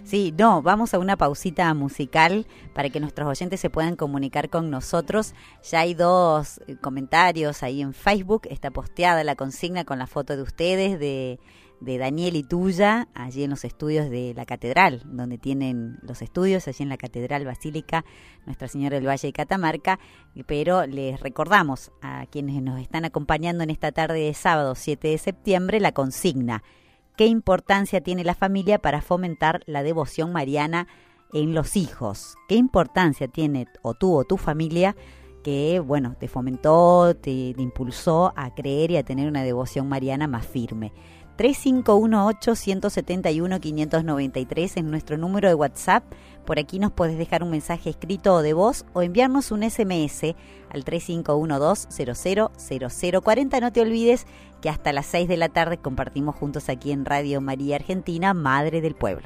Sí, no, vamos a una pausita musical para que nuestros oyentes se puedan comunicar con nosotros. Ya hay dos comentarios ahí en Facebook, está posteada la consigna con la foto de ustedes, de, de Daniel y tuya, allí en los estudios de la Catedral, donde tienen los estudios, allí en la Catedral Basílica Nuestra Señora del Valle de Catamarca, pero les recordamos a quienes nos están acompañando en esta tarde de sábado siete de septiembre la consigna: ¿qué importancia tiene la familia para fomentar la devoción mariana en los hijos? ¿Qué importancia tiene o tuvo tu familia que, bueno, te fomentó, te, te impulsó a creer y a tener una devoción mariana más firme? tres cinco uno ocho, uno siete uno, cinco nueve tres es nuestro número de WhatsApp. Por aquí nos podés dejar un mensaje escrito o de voz o enviarnos un S M S al tres cinco uno dos, cero cero cero cero cuatro cero. No te olvides que hasta las seis de la tarde compartimos juntos aquí en Radio María Argentina, Madre del Pueblo.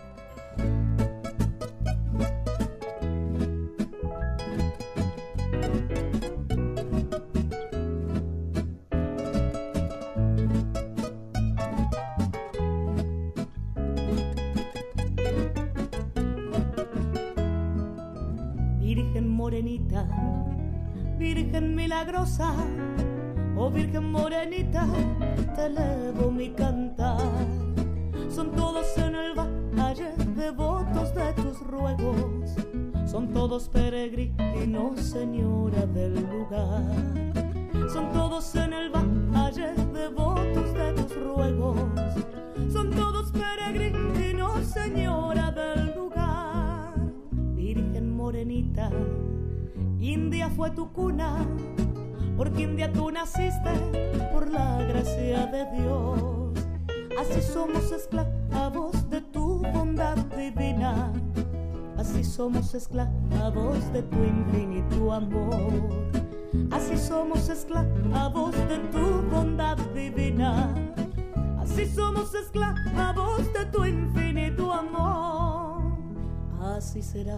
Virgen morenita, Virgen milagrosa, oh Virgen morenita, te elevo mi cantar. Son todos en el valle devotos de tus ruegos, son todos peregrinos, Señora del lugar. Son todos en el valle devotos de tus ruegos, son todos peregrinos, Señora del lugar. Virgen morenita, India fue tu cuna, porque India tú naciste por la gracia de Dios. Así somos esclavos de tu bondad divina, así somos esclavos de tu infinito amor. Así somos esclavos de tu bondad divina, así somos esclavos de tu infinito amor. Así será,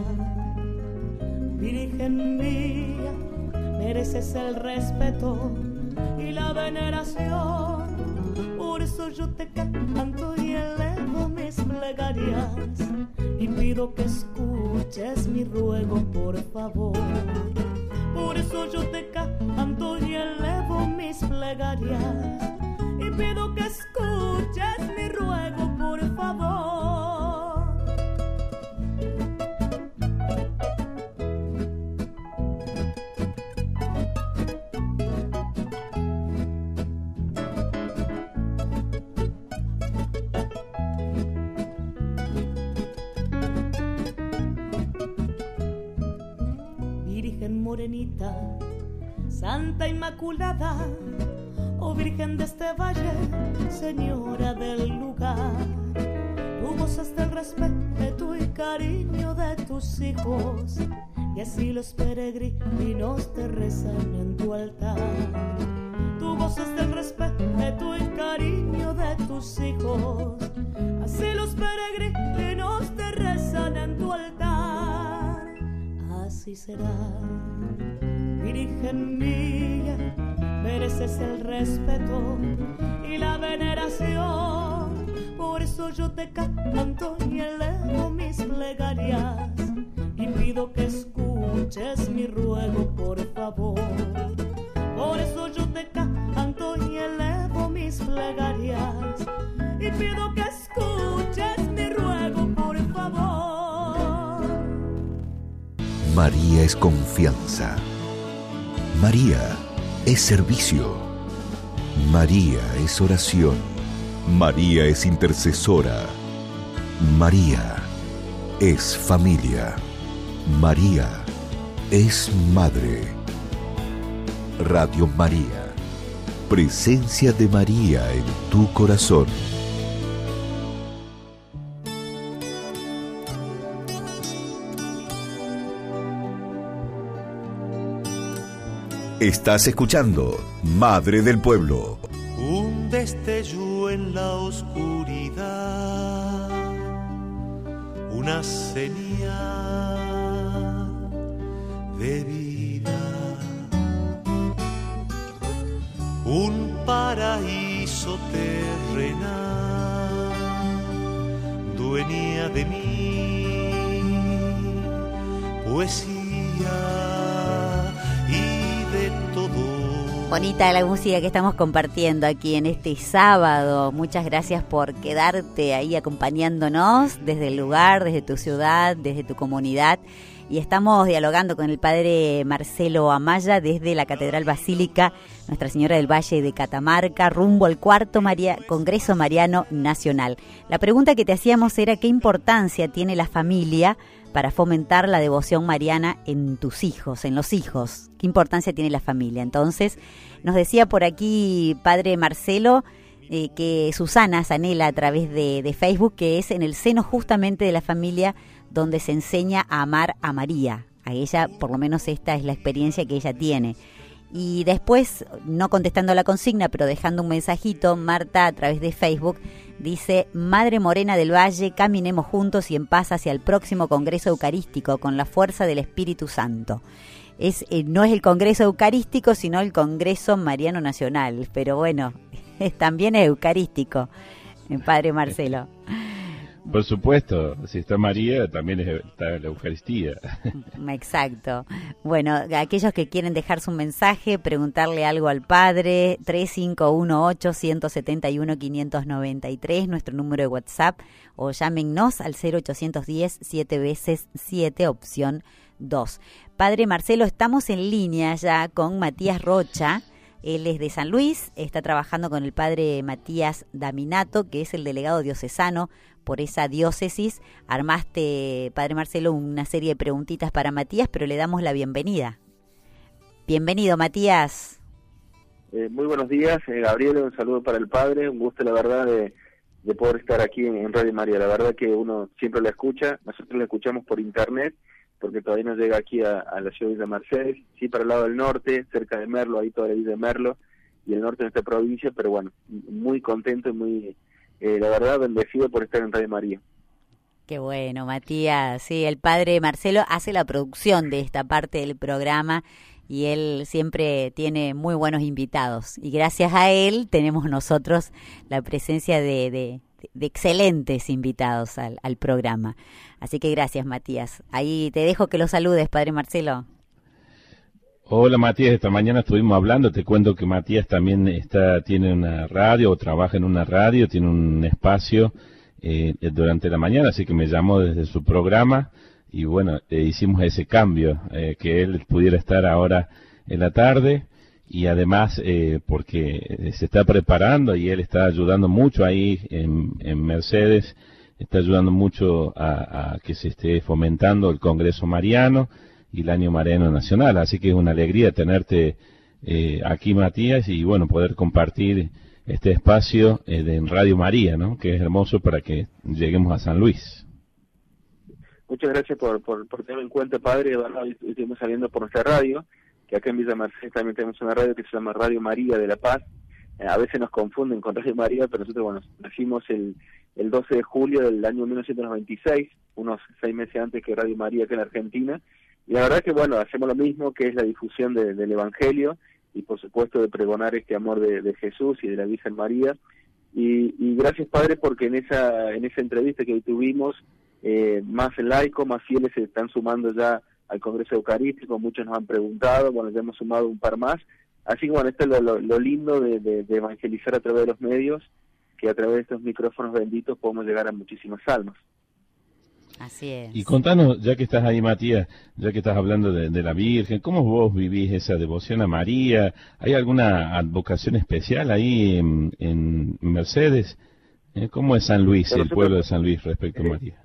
Virgen mía, mereces el respeto y la veneración. Por eso yo te canto y elevo mis plegarias y pido que escuches mi ruego, por favor. Por eso yo te canto y elevo mis plegarias y pido que escuches mi ruego, por favor. Morenita, Santa Inmaculada, oh Virgen de este valle, Señora del lugar. Tú gozas del respeto y cariño de tus hijos, y así los peregrinos te rezan en tu altar. Tú gozas del respeto y cariño de tus hijos, así los peregrinos te rezan en tu altar. Así será, Virgen mía, mereces el respeto y la veneración. Por eso yo te canto y elevo mis plegarias y pido que escuches mi ruego, por favor. Por eso yo te canto y elevo mis plegarias y pido que escuches mi ruego, por favor. María es confianza. María es servicio. María es oración. María es intercesora. María es familia. María es madre. Radio María. Presencia de María en tu corazón. Estás escuchando Madre del Pueblo. Un destello en la oscuridad, una señal de vida, un paraíso terrenal, dueña de mí. poesía y de todo. Bonita la música que estamos compartiendo aquí en este sábado. Muchas gracias por quedarte ahí acompañándonos desde el lugar, desde tu ciudad, desde tu comunidad. Y estamos dialogando con el padre Marcelo Amaya desde la Catedral Basílica Nuestra Señora del Valle de Catamarca, rumbo al cuarto María, Congreso Mariano Nacional. La pregunta que te hacíamos era qué importancia tiene la familia para fomentar la devoción mariana en tus hijos, en los hijos. ¿Qué importancia tiene la familia? Entonces, nos decía por aquí, padre Marcelo, eh, que Susana Zanela a través de, de Facebook, que es en el seno justamente de la familia donde se enseña a amar a María. A ella, por lo menos esta es la experiencia que ella tiene. Y después, no contestando la consigna, pero dejando un mensajito, Marta a través de Facebook dice: Madre Morena del Valle, caminemos juntos y en paz hacia el próximo Congreso Eucarístico con la fuerza del Espíritu Santo. Es, eh, no es el Congreso Eucarístico, sino el Congreso Mariano Nacional, pero bueno, es, también es eucarístico, el padre Marcelo. Por supuesto, si está María, también está la Eucaristía. Exacto. Bueno, aquellos que quieren dejar su mensaje, preguntarle algo al padre, tres cinco uno ocho, uno siete uno, cinco nueve tres, nuestro número de WhatsApp, o llámennos al cero ochocientos diez, siete veces siete, opción dos. Padre Marcelo, estamos en línea ya con Matías Rocha. Él es de San Luis, está trabajando con el padre Matías Daminato, que es el delegado diocesano por esa diócesis. Armaste, padre Marcelo, una serie de preguntitas para Matías, pero le damos la bienvenida. Bienvenido, Matías. Eh, muy buenos días, eh, Gabriel, un saludo para el padre, un gusto, la verdad, de, de poder estar aquí en, en Radio María. La verdad que uno siempre la escucha, nosotros la escuchamos por internet, porque todavía no llega aquí a, a la ciudad de Villa Mercedes, sí para el lado del norte, cerca de Merlo, ahí toda la isla de Merlo, y el norte de esta provincia, pero bueno, muy contento y muy, eh, la verdad, bendecido por estar en Radio María. Qué bueno, Matías. Sí, el padre Marcelo hace la producción de esta parte del programa y él siempre tiene muy buenos invitados. Y gracias a él tenemos nosotros la presencia de... de de excelentes invitados al, al programa. Así que gracias, Matías. Ahí te dejo que lo saludes, padre Marcelo. Hola, Matías. Esta mañana estuvimos hablando. Te cuento que Matías también está tiene una radio o trabaja en una radio, tiene un espacio eh, durante la mañana, así que me llamó desde su programa y bueno, eh, hicimos ese cambio, eh, que él pudiera estar ahora en la tarde. Y además eh, porque se está preparando y él está ayudando mucho ahí en, en Mercedes, está ayudando mucho a, a que se esté fomentando el Congreso Mariano y el Año Mariano Nacional. Así que es una alegría tenerte eh, aquí, Matías, y bueno, poder compartir este espacio eh, de en Radio María, ¿no? Que es hermoso para que lleguemos a San Luis. Muchas gracias por, por, por tenerme en cuenta, padre. Bueno, estuvimos saliendo por nuestra radio, que acá en Villa Mercedes también tenemos una radio que se llama Radio María de La Paz. Eh, a veces nos confunden con Radio María, pero nosotros, bueno, nacimos el, el doce de julio del año mil novecientos noventa y seis, unos seis meses antes que Radio María acá en Argentina, y la verdad que, bueno, hacemos lo mismo, que es la difusión de, del Evangelio, y por supuesto de pregonar este amor de, de Jesús y de la Virgen María, y, y gracias, padre, porque en esa, en esa entrevista que tuvimos, eh, más laicos, más fieles se están sumando ya al Congreso Eucarístico, muchos nos han preguntado, bueno, ya hemos sumado un par más, así que bueno, esto es lo, lo, lo lindo de, de, de evangelizar a través de los medios, que a través de estos micrófonos benditos podemos llegar a muchísimas almas. Así es. Y contanos, ya que estás ahí, Matías, ya que estás hablando de, de la Virgen, ¿cómo vos vivís esa devoción a María? ¿Hay alguna advocación especial ahí en, en Mercedes? ¿Eh? ¿Cómo es San Luis, el pueblo de San Luis respecto a María?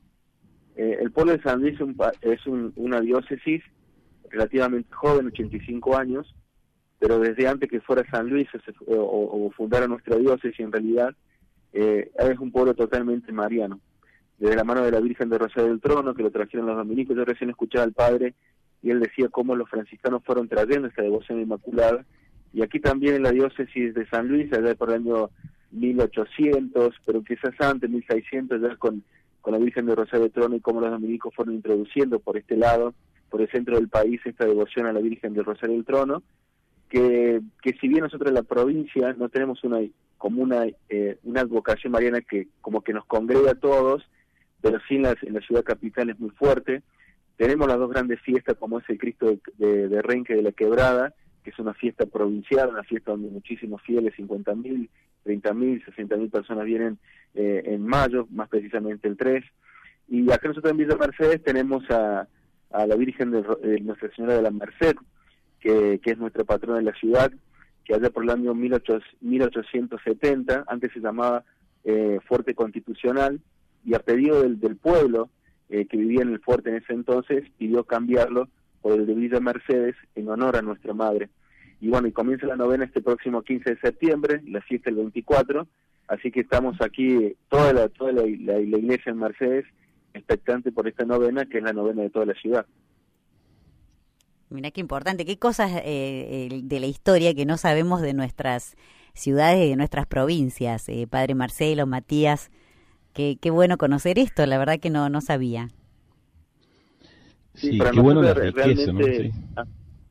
Eh, el pueblo de San Luis es, un, es un, una diócesis relativamente joven, ochenta y cinco años, pero desde antes que fuera San Luis o, o, o fundara nuestra diócesis, en realidad, eh, es un pueblo totalmente mariano. Desde la mano de la Virgen de Rosario del Trono, que lo trajeron los dominicos, yo recién escuchaba al padre, y él decía cómo los franciscanos fueron trayendo esta devoción inmaculada, y aquí también en la diócesis de San Luis, allá por el año mil ochocientos, pero quizás antes, mil seiscientos, ya con con la Virgen de Rosario del Trono, y cómo los dominicos fueron introduciendo por este lado, por el centro del país, esta devoción a la Virgen de Rosario del Trono, que, que si bien nosotros en la provincia no tenemos una como una, eh, una advocación mariana que como que nos congrega a todos, pero sí en la, en la ciudad capital es muy fuerte, tenemos las dos grandes fiestas, como es el Cristo de, de, de Renque de la Quebrada, que es una fiesta provincial, una fiesta donde muchísimos fieles, cincuenta mil, treinta mil, sesenta mil personas vienen eh, en mayo, más precisamente el tres. Y acá nosotros en Villa Mercedes tenemos a, a la Virgen de, de Nuestra Señora de la Merced, que, que es nuestra patrona de la ciudad, que allá por el año mil ochocientos setenta, antes se llamaba eh, Fuerte Constitucional, y a pedido del, del pueblo eh, que vivía en el fuerte en ese entonces, pidió cambiarlo por el de Villa Mercedes en honor a nuestra madre. Y bueno, y comienza la novena este próximo quince de septiembre, la fiesta el veinticuatro, así que estamos aquí, toda la toda la, la, la iglesia en Mercedes, expectante por esta novena, que es la novena de toda la ciudad. Mirá qué importante, qué cosas eh, de la historia que no sabemos de nuestras ciudades y de nuestras provincias. Eh, Padre Marcelo, Matías, qué, qué bueno conocer esto, la verdad que no, no sabía. Sí, sí, qué bueno la riqueza, ¿no? Sí, ah.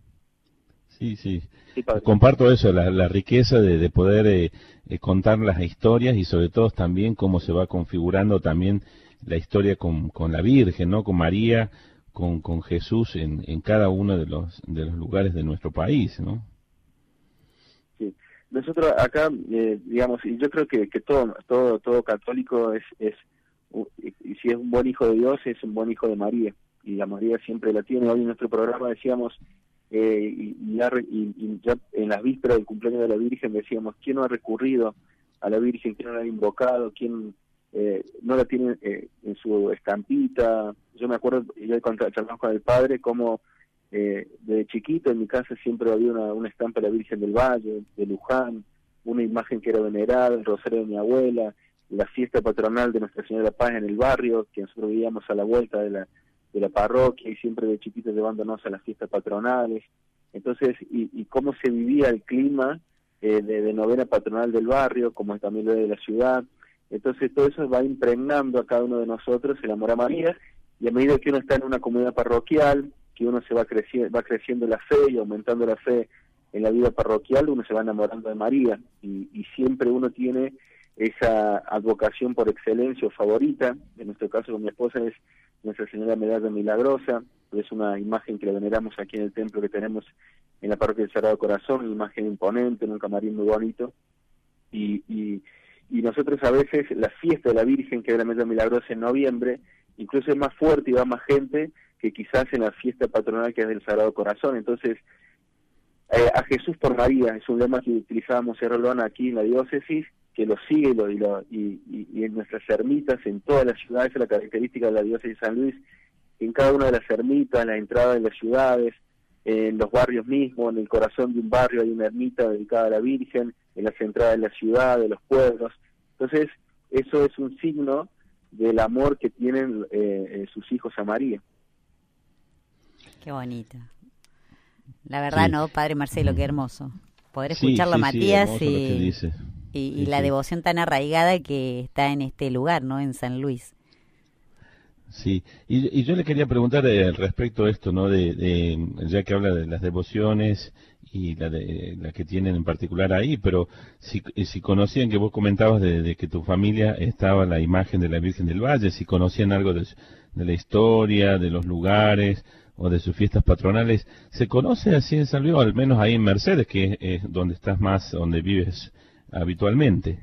sí, sí. sí Comparto eso, la, la riqueza de, de poder eh, eh, contar las historias y sobre todo también cómo se va configurando también la historia con, con la Virgen, ¿no? Con María, con, con Jesús en, en cada uno de los de los lugares de nuestro país, ¿no? Sí. Nosotros acá, eh, digamos, y yo creo que, que todo todo todo católico es es y si es un buen hijo de Dios, es un buen hijo de María. Y la María siempre la tiene. Hoy en nuestro programa decíamos, eh, y, y, ya, y, y ya en las vísperas del cumpleaños de la Virgen decíamos, ¿quién no ha recurrido a la Virgen? ¿Quién no la ha invocado? ¿Quién eh, no la tiene eh, en su estampita? Yo me acuerdo, yo charlamos con el padre, como eh, de chiquito en mi casa siempre había una, una estampa de la Virgen del Valle, de Luján, una imagen que era venerada, el rosario de mi abuela, la fiesta patronal de Nuestra Señora de la Paz en el barrio, que nosotros vivíamos a la vuelta de la de la parroquia y siempre de chiquitos llevándonos a las fiestas patronales. Entonces, y, y cómo se vivía el clima eh, de, de novena patronal del barrio, como también lo de la ciudad. Entonces, todo eso va impregnando a cada uno de nosotros el amor a María, y a medida que uno está en una comunidad parroquial, que uno se va creciendo, va creciendo la fe y aumentando la fe en la vida parroquial, uno se va enamorando de María, y, y siempre uno tiene esa advocación por excelencia o favorita. En nuestro caso con mi esposa es Nuestra Señora Medalla Milagrosa, es una imagen que la veneramos aquí en el templo que tenemos en la parroquia del Sagrado Corazón, una imagen imponente, en un camarín muy bonito, y, y, y nosotros a veces la fiesta de la Virgen, que es la Medalla Milagrosa en noviembre, incluso es más fuerte y va más gente que quizás en la fiesta patronal que es del Sagrado Corazón. Entonces, eh, a Jesús por María, es un lema que utilizábamos en Rolón aquí en la diócesis, que lo sigue y, lo, y, lo, y, y, y en nuestras ermitas, en todas las ciudades, es la característica de la diócesis de San Luis, en cada una de las ermitas, en la entrada de las ciudades, en los barrios mismos, en el corazón de un barrio hay una ermita dedicada a la Virgen, en las entradas de la ciudad, de los pueblos. Entonces, eso es un signo del amor que tienen eh, sus hijos a María. Qué bonito. La verdad, sí. ¿No, Padre Marcelo? Qué hermoso. Poder Sí, escucharlo sí, a Matías sí, y, y, sí, y la sí. devoción tan arraigada que está en este lugar, ¿no? En San Luis. Sí, y, y yo le quería preguntar eh, respecto a esto, ¿no? De, de, ya que habla de las devociones y la, de, la que tienen en particular ahí, pero si, si conocían, que vos comentabas de, de que tu familia estaba la imagen de la Virgen del Valle, si conocían algo de, de la historia, de los lugares o de sus fiestas patronales, ¿se conoce así en San Luis, o al menos ahí en Mercedes, que es donde estás más, donde vives habitualmente?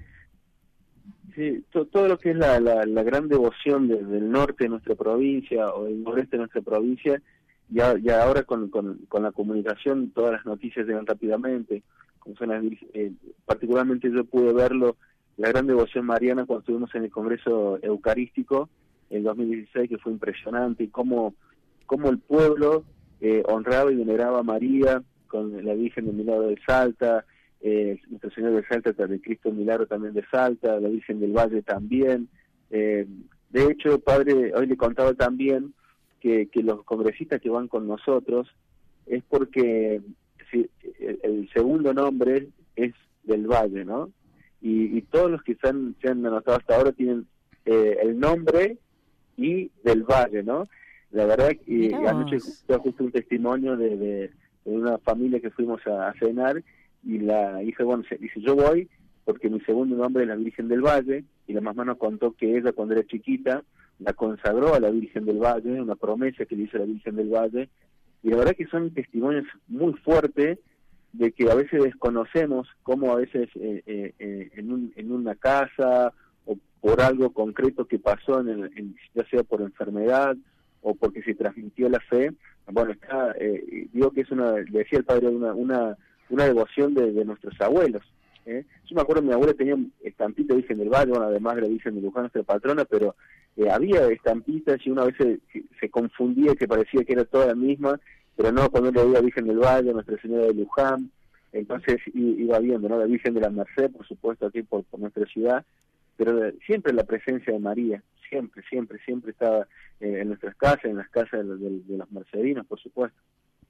Sí, to, todo lo que es la, la, la gran devoción de, del norte de nuestra provincia o del noreste de nuestra provincia, ya ya ahora con, con, con la comunicación todas las noticias llegan rápidamente, como son las, eh, particularmente yo pude verlo, la gran devoción mariana cuando estuvimos en el Congreso Eucarístico en dos mil dieciséis, que fue impresionante, y cómo, cómo el pueblo eh, honraba y veneraba a María con la Virgen del Milagro de Salta, Eh, Nuestro Señor de Salta, de Cristo Milagro también de Salta, la Virgen del Valle también. Eh, de hecho, padre, hoy le contaba también que, que los congresistas que van con nosotros es porque si, el, el segundo nombre es del Valle, ¿no? Y, y todos los que se han, se han anotado hasta ahora tienen eh, el nombre y del Valle, ¿no? La verdad, y, y anoche fue justo un testimonio de, de, de una familia que fuimos a, a cenar, y la hija, bueno, dice, yo voy porque mi segundo nombre es la Virgen del Valle, y la mamá nos contó que ella cuando era chiquita la consagró a la Virgen del Valle, una promesa que le hizo a la Virgen del Valle, y la verdad que son testimonios muy fuertes de que a veces desconocemos cómo a veces eh, eh, eh, en, un, en una casa o por algo concreto que pasó, en, el, en ya sea por enfermedad o porque se transmitió la fe, bueno, está, eh, digo que es una, le decía el padre, una, una, una devoción de, de nuestros abuelos. ¿eh? Yo me acuerdo, mi abuela tenía estampitas de Virgen del Valle, bueno, además de la Virgen de Luján, nuestra patrona, pero eh, había estampitas y una vez se, se confundía, que parecía que era toda la misma, pero no, cuando le veía Virgen del Valle, Nuestra Señora de Luján, entonces iba viendo, ¿no? La Virgen de la Merced, por supuesto, aquí por, por nuestra ciudad, pero siempre la presencia de María, siempre, siempre, siempre estaba eh, en nuestras casas, en las casas de, de, de los mercedinos, por supuesto.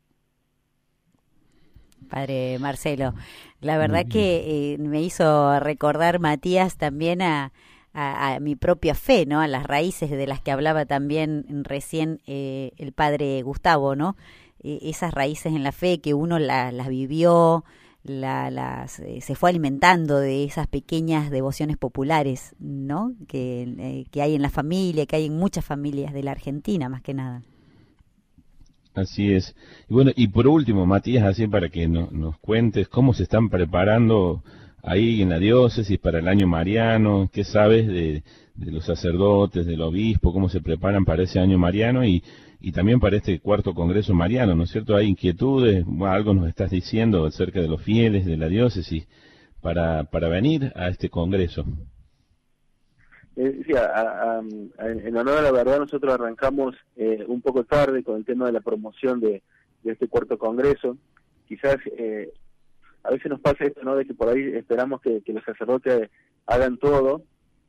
Padre Marcelo, la verdad que eh, me hizo recordar, Matías, también a, a, a mi propia fe, ¿no? A las raíces de las que hablaba también recién eh, el padre Gustavo, ¿no? Eh, esas raíces en la fe que uno la, las vivió, la, las, eh, se fue alimentando de esas pequeñas devociones populares, ¿no? Que, eh, que hay en la familia, que hay en muchas familias de la Argentina, más que nada. Así es. Y bueno, y por último, Matías, así para que no, nos cuentes cómo se están preparando ahí en la diócesis para el año mariano, qué sabes de, de los sacerdotes, del obispo, cómo se preparan para ese año mariano y, y también para este cuarto congreso mariano, ¿no es cierto? Hay inquietudes, bueno, algo nos estás diciendo acerca de los fieles de la diócesis para, para venir a este congreso. Eh, sí, a, a, a, en honor a la verdad, nosotros arrancamos eh, un poco tarde con el tema de la promoción de, de este cuarto congreso. Quizás eh, a veces nos pasa esto, ¿no? De que por ahí esperamos que, que los sacerdotes hagan todo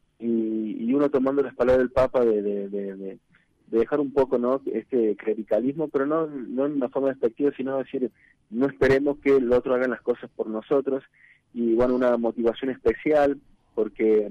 y, y uno tomando las palabras del Papa de, de, de, de, de dejar un poco, ¿no? Este clericalismo, pero no, no en una forma despectiva, sino decir, no esperemos que el otro hagan las cosas por nosotros. Y bueno, una motivación especial porque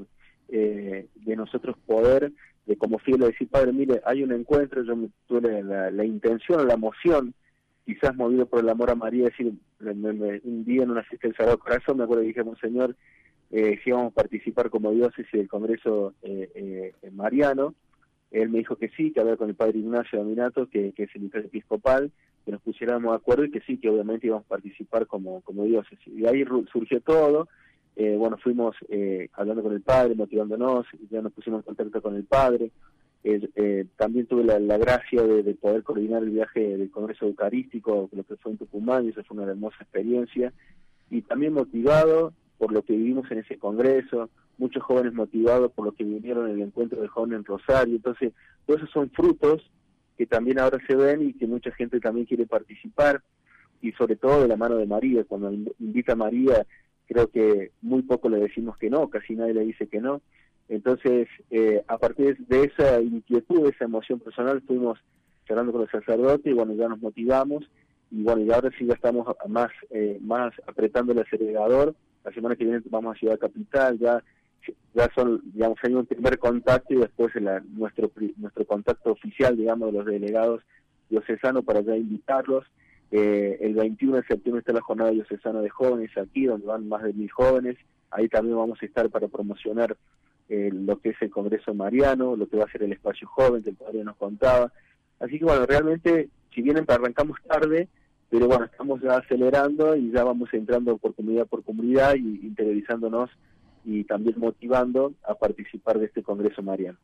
Eh, de nosotros poder, de como fiel decir, padre, mire, hay un encuentro, yo me tuve la, la intención, la emoción, quizás movido por el amor a María, decir, me, me, un día en una fiesta del Sagrado Corazón, me acuerdo que dijimos, Señor, eh, si íbamos a participar como diócesis del Congreso eh, eh, Mariano, él me dijo que sí, que hablar con el padre Ignacio Dominato, que, que es el vicario episcopal, que nos pusiéramos de acuerdo y que sí, que obviamente íbamos a participar como, como diócesis. Y ahí surgió todo. Eh, bueno, fuimos eh, hablando con el padre, motivándonos, ya nos pusimos en contacto con el padre. Eh, eh, también tuve la, la gracia de, de poder coordinar el viaje del Congreso Eucarístico, lo que fue en Tucumán, y eso fue una hermosa experiencia. Y también motivado por lo que vivimos en ese congreso, muchos jóvenes motivados por lo que vinieron en el encuentro de jóvenes en Rosario. Entonces, todos esos son frutos que también ahora se ven y que mucha gente también quiere participar, y sobre todo de la mano de María. Cuando invita a María, creo que muy poco le decimos que no, casi nadie le dice que no. Entonces, eh, a partir de esa inquietud, de esa emoción personal, fuimos charlando con los sacerdotes y bueno, ya nos motivamos. Y bueno, y ahora sí ya estamos más eh, más apretando el acelerador. La semana que viene vamos a Ciudad Capital, ya ya son, digamos, hay un primer contacto y después la, nuestro nuestro contacto oficial, digamos, de los delegados diocesanos para ya invitarlos. Eh, el veintiuno de septiembre está la jornada diocesana de jóvenes aquí, donde van más de mil jóvenes. Ahí también vamos a estar para promocionar eh, lo que es el Congreso Mariano, lo que va a ser el espacio joven que el padre nos contaba. Así que bueno, realmente, si bien arrancamos tarde, pero bueno, estamos ya acelerando y ya vamos entrando por comunidad por comunidad y interiorizándonos y también motivando a participar de este Congreso Mariano.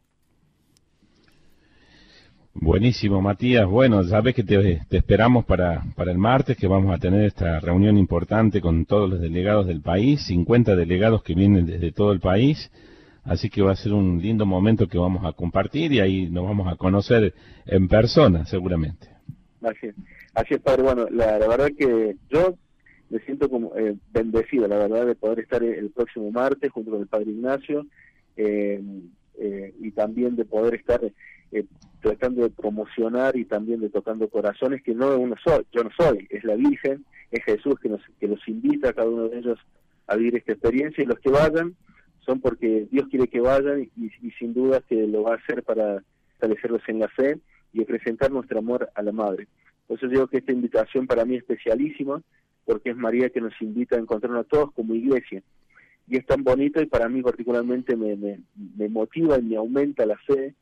Buenísimo, Matías. Bueno, sabes que te, te esperamos para, para el martes, que vamos a tener esta reunión importante con todos los delegados del país, cincuenta delegados que vienen desde todo el país, así que va a ser un lindo momento que vamos a compartir y ahí nos vamos a conocer en persona, seguramente. Así es, así es, padre. Bueno, la, la verdad que yo me siento como eh, bendecido, la verdad, de poder estar el próximo martes junto con el padre Ignacio eh, eh, y también de poder estar eh, tratando de promocionar y también de tocando corazones, que no uno soy, yo no soy, es la Virgen, es Jesús que nos que los invita a cada uno de ellos a vivir esta experiencia, y los que vayan son porque Dios quiere que vayan y, y sin duda que lo va a hacer para fortalecerlos en la fe y presentar nuestro amor a la Madre. Por eso digo que esta invitación para mí es especialísima, porque es María que nos invita a encontrarnos a todos como iglesia. Y es tan bonito y para mí particularmente me, me, me motiva y me aumenta la fe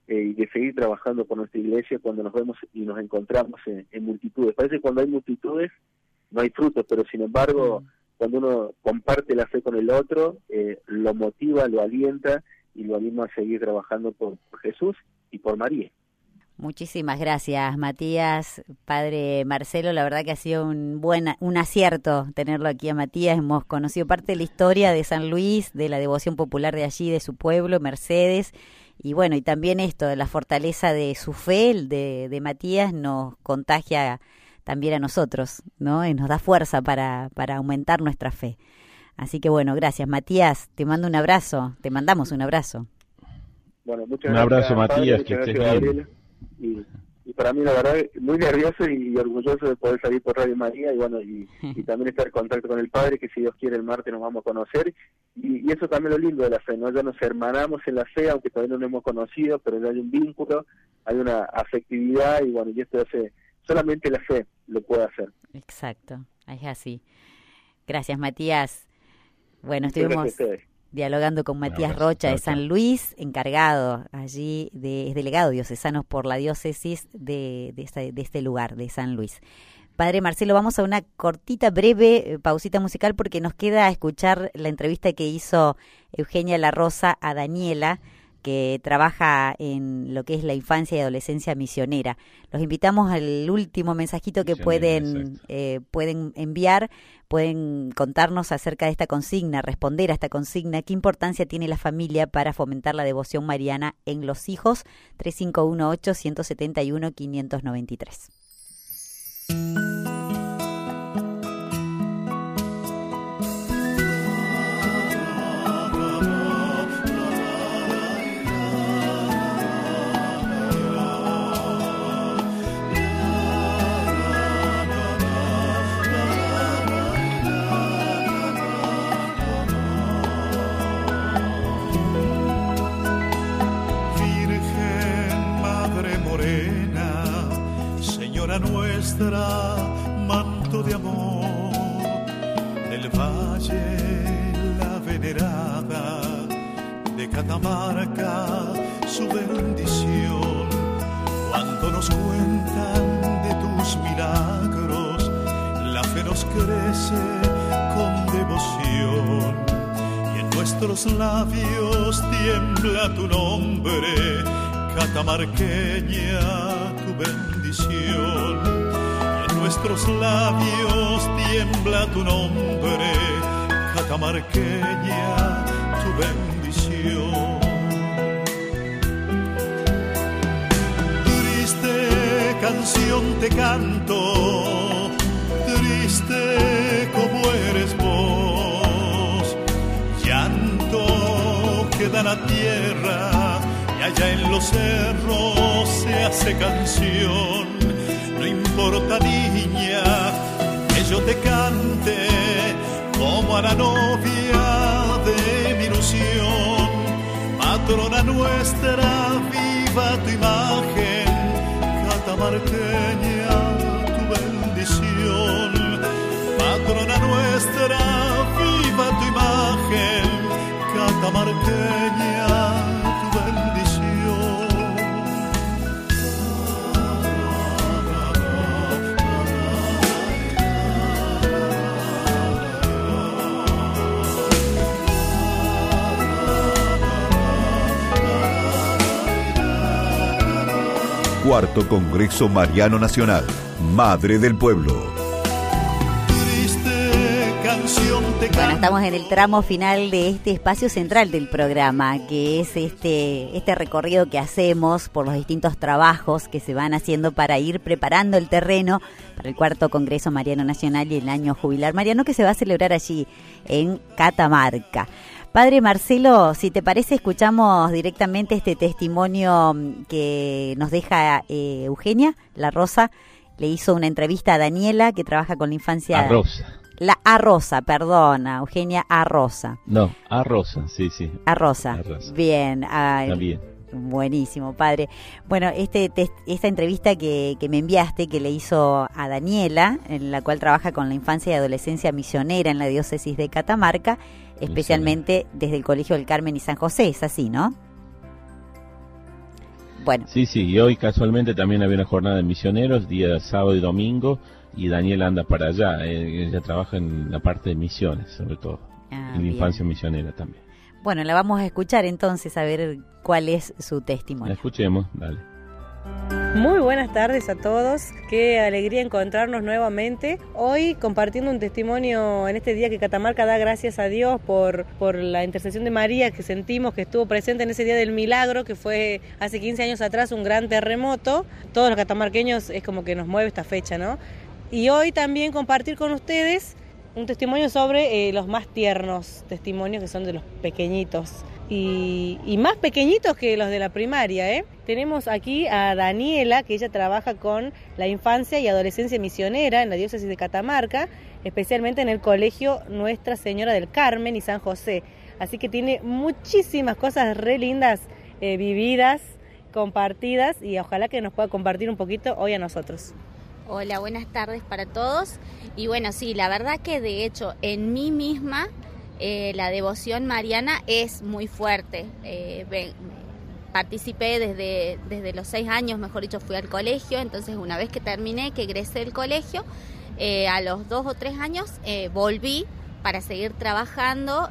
eh, y de seguir trabajando por nuestra iglesia cuando nos vemos y nos encontramos en, en multitudes. Parece que cuando hay multitudes no hay frutos, pero sin embargo, mm. cuando uno comparte la fe con el otro, eh, lo motiva, lo alienta y lo anima a seguir trabajando por, por Jesús y por María. Muchísimas gracias, Matías. Padre Marcelo, la verdad que ha sido un buen un acierto tenerlo aquí a Matías. Hemos conocido parte de la historia de San Luis, de la devoción popular de allí, de su pueblo, Mercedes, y bueno, y también esto, de la fortaleza de su fe, el de, de Matías, nos contagia también a nosotros, ¿no? Y nos da fuerza para, para aumentar nuestra fe. Así que bueno, gracias, Matías. Te mando un abrazo, te mandamos un abrazo. Bueno, muchas un gracias, abrazo, Matías, padre, que estés gracias, bien. Gabriela. Y, y para mí la verdad muy nervioso y, y orgulloso de poder salir por Radio María y bueno y, y también estar en contacto con el Padre, que si Dios quiere el martes nos vamos a conocer y, y eso también lo lindo de la fe, ¿no? Ya nos hermanamos en la fe, aunque todavía no nos hemos conocido, pero ya hay un vínculo, hay una afectividad y bueno, y esto hace, solamente la fe lo puede hacer. Exacto, es así. Gracias, Matías. Bueno, estuvimos dialogando con Matías no, Rocha de San Luis, encargado allí, de, es delegado diocesano por la diócesis de, de, esta, de este lugar, de San Luis. Padre Marcelo, vamos a una cortita, breve pausita musical porque nos queda escuchar la entrevista que hizo Eugenia La Rosa a Daniela, que trabaja en lo que es la infancia y adolescencia misionera. Los invitamos al último mensajito que pueden eh, pueden enviar, pueden contarnos acerca de esta consigna, responder a esta consigna, qué importancia tiene la familia para fomentar la devoción mariana en los hijos. Tres cinco uno ocho, uno siete uno, cinco nueve tres. Nuestra manto de amor del valle, la venerada de Catamarca, su bendición. Cuando nos cuentan de tus milagros, la fe nos crece con devoción y en nuestros labios tiembla tu nombre, catamarqueña, tu bendición. Y en nuestros labios tiembla tu nombre, catamarqueña, tu bendición. Triste canción te canto, triste como eres vos, llanto que da la tierra y allá en los cerros se hace canción. No importa, niña, que yo te cante como a la novia de mi ilusión. Patrona nuestra, viva tu imagen, catamarqueña, tu bendición. Patrona nuestra, viva tu imagen, catamarqueña, tu bendición. Cuarto Congreso Mariano Nacional, Madre del Pueblo. Bueno, estamos en el tramo final de este espacio central del programa, que es este, este recorrido que hacemos por los distintos trabajos que se van haciendo para ir preparando el terreno para el Cuarto Congreso Mariano Nacional y el Año Jubilar Mariano, que se va a celebrar allí en Catamarca. Padre Marcelo, si te parece, escuchamos directamente este testimonio que nos deja eh, Eugenia La Rosa. Le hizo una entrevista a Daniela, que trabaja con la infancia... A Rosa. La A Rosa, perdona, Eugenia A Rosa. No, A Rosa, sí, sí. A Rosa. A Rosa. Bien. Ay, También. Buenísimo, padre. Bueno, este esta entrevista que, que me enviaste, que le hizo a Daniela, en la cual trabaja con la infancia y adolescencia misionera en la diócesis de Catamarca, especialmente desde el Colegio del Carmen y San José, es así, ¿no? Bueno. Sí, sí, y hoy casualmente también había una jornada de misioneros, día sábado y domingo, y Daniel anda para allá. Eh, ella trabaja en la parte de misiones, sobre todo, ah, en la bien. infancia misionera también. Bueno, la vamos a escuchar entonces, a ver cuál es su testimonio. La escuchemos, dale. Muy buenas tardes a todos, qué alegría encontrarnos nuevamente hoy compartiendo un testimonio en este día que Catamarca da gracias a Dios por, por la intercesión de María que sentimos que estuvo presente en ese día del milagro que fue hace quince años atrás un gran terremoto. Todos los catamarqueños es como que nos mueve esta fecha, ¿no? Y hoy también compartir con ustedes un testimonio sobre eh, los más tiernos testimonios que son de los pequeñitos. Y, y más pequeñitos que los de la primaria, ¿eh? Tenemos aquí a Daniela, que ella trabaja con la infancia y adolescencia misionera en la diócesis de Catamarca, especialmente en el colegio Nuestra Señora del Carmen y San José. Así que tiene muchísimas cosas re lindas eh, vividas, compartidas, y ojalá que nos pueda compartir un poquito hoy a nosotros. Hola, buenas tardes para todos. Y bueno, sí, la verdad que de hecho en mí misma Eh, la devoción mariana es muy fuerte. Eh, ven, participé desde, desde los seis años, mejor dicho, fui al colegio. Entonces una vez que terminé, que egresé del colegio, eh, a los dos o tres años eh, volví para seguir trabajando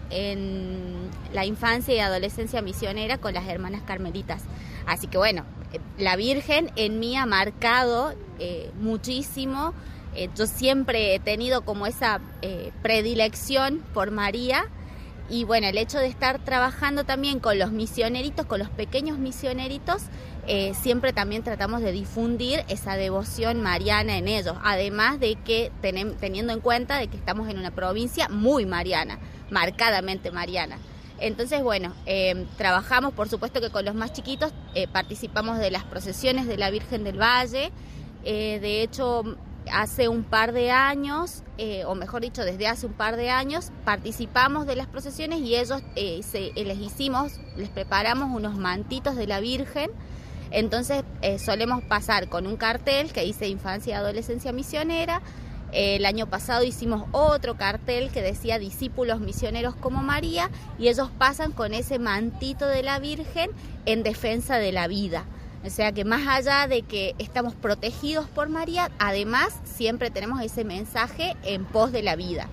en la infancia y adolescencia misionera con las hermanas carmelitas. Así que bueno, la Virgen en mí ha marcado eh, muchísimo. Eh, yo siempre he tenido como esa eh, predilección por María y bueno, el hecho de estar trabajando también con los misioneritos, con los pequeños misioneritos, eh, siempre también tratamos de difundir esa devoción mariana en ellos, además de que tenem, teniendo en cuenta de que estamos en una provincia muy mariana, marcadamente mariana. Entonces, bueno, eh, trabajamos, por supuesto que con los más chiquitos, eh, participamos de las procesiones de la Virgen del Valle, eh, de hecho... Hace un par de años, eh, o mejor dicho, desde hace un par de años, participamos de las procesiones y ellos eh, se, eh, les hicimos, les preparamos unos mantitos de la Virgen. Entonces eh, solemos pasar con un cartel que dice Infancia y Adolescencia Misionera. Eh, el año pasado hicimos otro cartel que decía Discípulos Misioneros como María y ellos pasan con ese mantito de la Virgen en defensa de la vida. O sea que más allá de que estamos protegidos por María, además siempre tenemos ese mensaje en pos de la vida.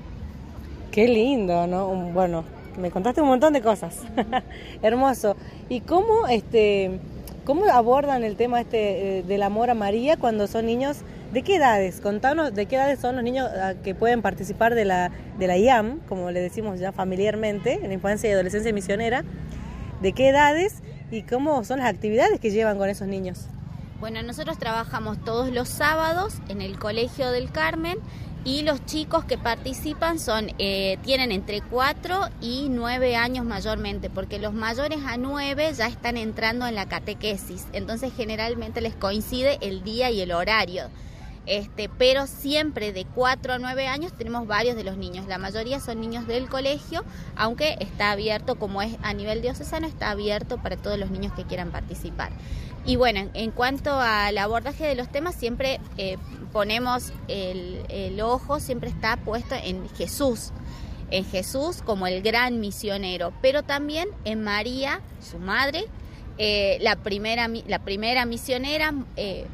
Qué lindo, ¿no? Bueno, me contaste un montón de cosas. Hermoso. ¿Y cómo, este, cómo abordan el tema este eh, del amor a María cuando son niños? ¿De qué edades? Contanos de qué edades son los niños que pueden participar de la, de la I A M, como le decimos ya familiarmente, en la infancia y adolescencia misionera. ¿De qué edades? ¿Y cómo son las actividades que llevan con esos niños? Bueno, nosotros trabajamos todos los sábados en el Colegio del Carmen y los chicos que participan son eh, tienen entre cuatro y nueve años mayormente, porque los mayores a nueve ya están entrando en la catequesis, entonces generalmente les coincide el día y el horario. Este, pero siempre de cuatro a nueve años tenemos varios de los niños, la mayoría son niños del colegio, aunque está abierto, como es a nivel diocesano, está abierto para todos los niños que quieran participar. Y bueno, en, en cuanto al abordaje de los temas, siempre eh, ponemos el, el ojo, siempre está puesto en Jesús, en Jesús como el gran misionero, pero también en María, su madre, eh, la, primera, la primera misionera, eh,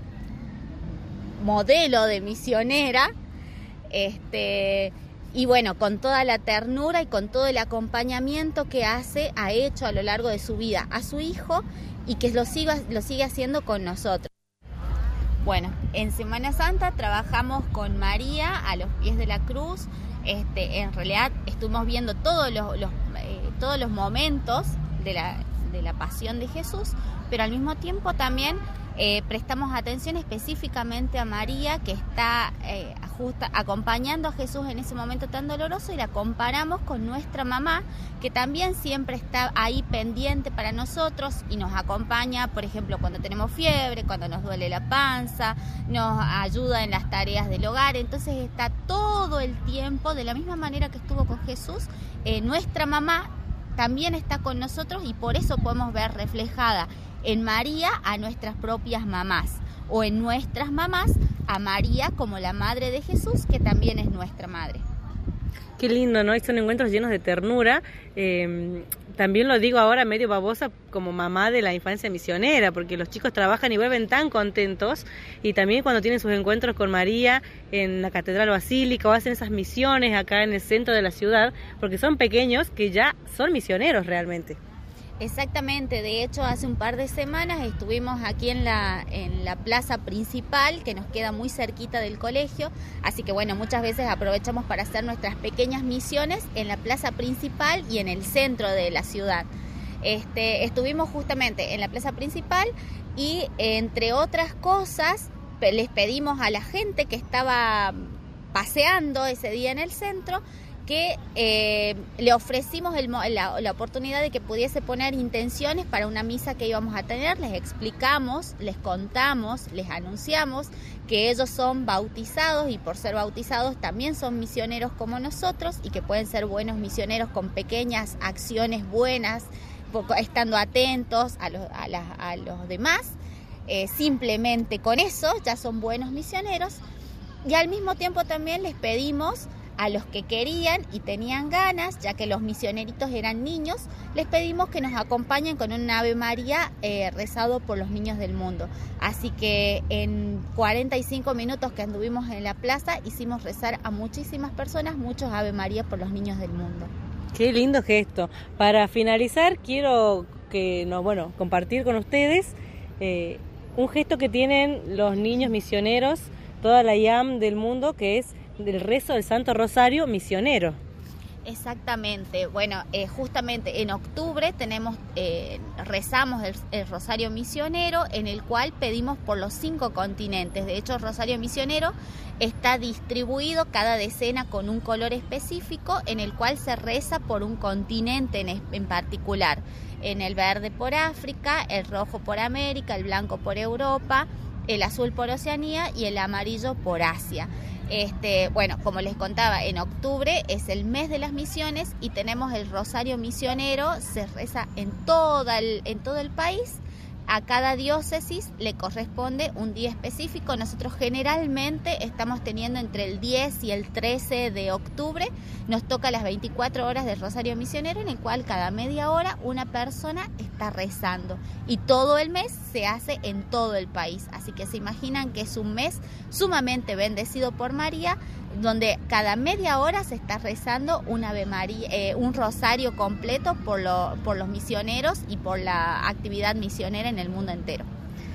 modelo de misionera, este, y bueno, con toda la ternura y con todo el acompañamiento que hace, ha hecho a lo largo de su vida a su hijo y que lo siga, lo sigue haciendo con nosotros. Bueno, en Semana Santa trabajamos con María a los pies de la cruz. Este, en realidad estuvimos viendo todos los, los, eh, todos los momentos de la, de la pasión de Jesús, pero al mismo tiempo también Eh, prestamos atención específicamente a María, que está eh, justa, acompañando a Jesús en ese momento tan doloroso, y la comparamos con nuestra mamá, que también siempre está ahí pendiente para nosotros y nos acompaña, por ejemplo, cuando tenemos fiebre, cuando nos duele la panza, nos ayuda en las tareas del hogar. Entonces está todo el tiempo, de la misma manera que estuvo con Jesús, eh, nuestra mamá también está con nosotros, y por eso podemos ver reflejada en María a nuestras propias mamás, o en nuestras mamás a María como la madre de Jesús, que también es nuestra madre. Qué lindo, ¿no? Y son encuentros llenos de ternura. Eh, también lo digo ahora medio babosa como mamá de la infancia misionera, porque los chicos trabajan y vuelven tan contentos, y también cuando tienen sus encuentros con María en la Catedral Basílica o hacen esas misiones acá en el centro de la ciudad, porque son pequeños que ya son misioneros realmente. Exactamente, de hecho hace un par de semanas estuvimos aquí en la, en la plaza principal, que nos queda muy cerquita del colegio, así que bueno, muchas veces aprovechamos para hacer nuestras pequeñas misiones en la plaza principal y en el centro de la ciudad. Este, estuvimos justamente en la plaza principal y entre otras cosas les pedimos a la gente que estaba paseando ese día en el centro que eh, le ofrecimos el, la, la oportunidad de que pudiese poner intenciones para una misa que íbamos a tener. Les explicamos, les contamos, les anunciamos que ellos son bautizados y por ser bautizados también son misioneros como nosotros y que pueden ser buenos misioneros con pequeñas acciones buenas, estando atentos a los, a la, a los demás. Eh, simplemente con eso ya son buenos misioneros, y al mismo tiempo también les pedimos a los que querían y tenían ganas, ya que los misioneritos eran niños, les pedimos que nos acompañen con un Ave María eh, rezado por los niños del mundo. Así que en cuarenta y cinco minutos que anduvimos en la plaza hicimos rezar a muchísimas personas, muchos Ave María por los niños del mundo. Qué lindo gesto. Para finalizar, quiero que no, bueno, compartir con ustedes eh, un gesto que tienen los niños misioneros, toda la I A M del mundo, que es del rezo del Santo Rosario misionero. Exactamente, bueno, eh, justamente en octubre tenemos, eh, rezamos el, el Rosario Misionero, en el cual pedimos por los cinco continentes. De hecho, el Rosario Misionero está distribuido cada decena con un color específico, en el cual se reza por un continente en, en particular. En el verde por África, el rojo por América, el blanco por Europa, el azul por Oceanía y el amarillo por Asia. Este, bueno, como les contaba, en octubre es el mes de las misiones y tenemos el Rosario Misionero, se reza en, toda el, en todo el país. A cada diócesis le corresponde un día específico. Nosotros generalmente estamos teniendo entre el diez y el trece de octubre, nos toca las veinticuatro horas del Rosario Misionero, en el cual cada media hora una persona está rezando, y todo el mes se hace en todo el país. Así que se imaginan que es un mes sumamente bendecido por María, donde cada media hora se está rezando un Ave María, eh, un rosario completo por, lo, por los misioneros y por la actividad misionera en el mundo entero.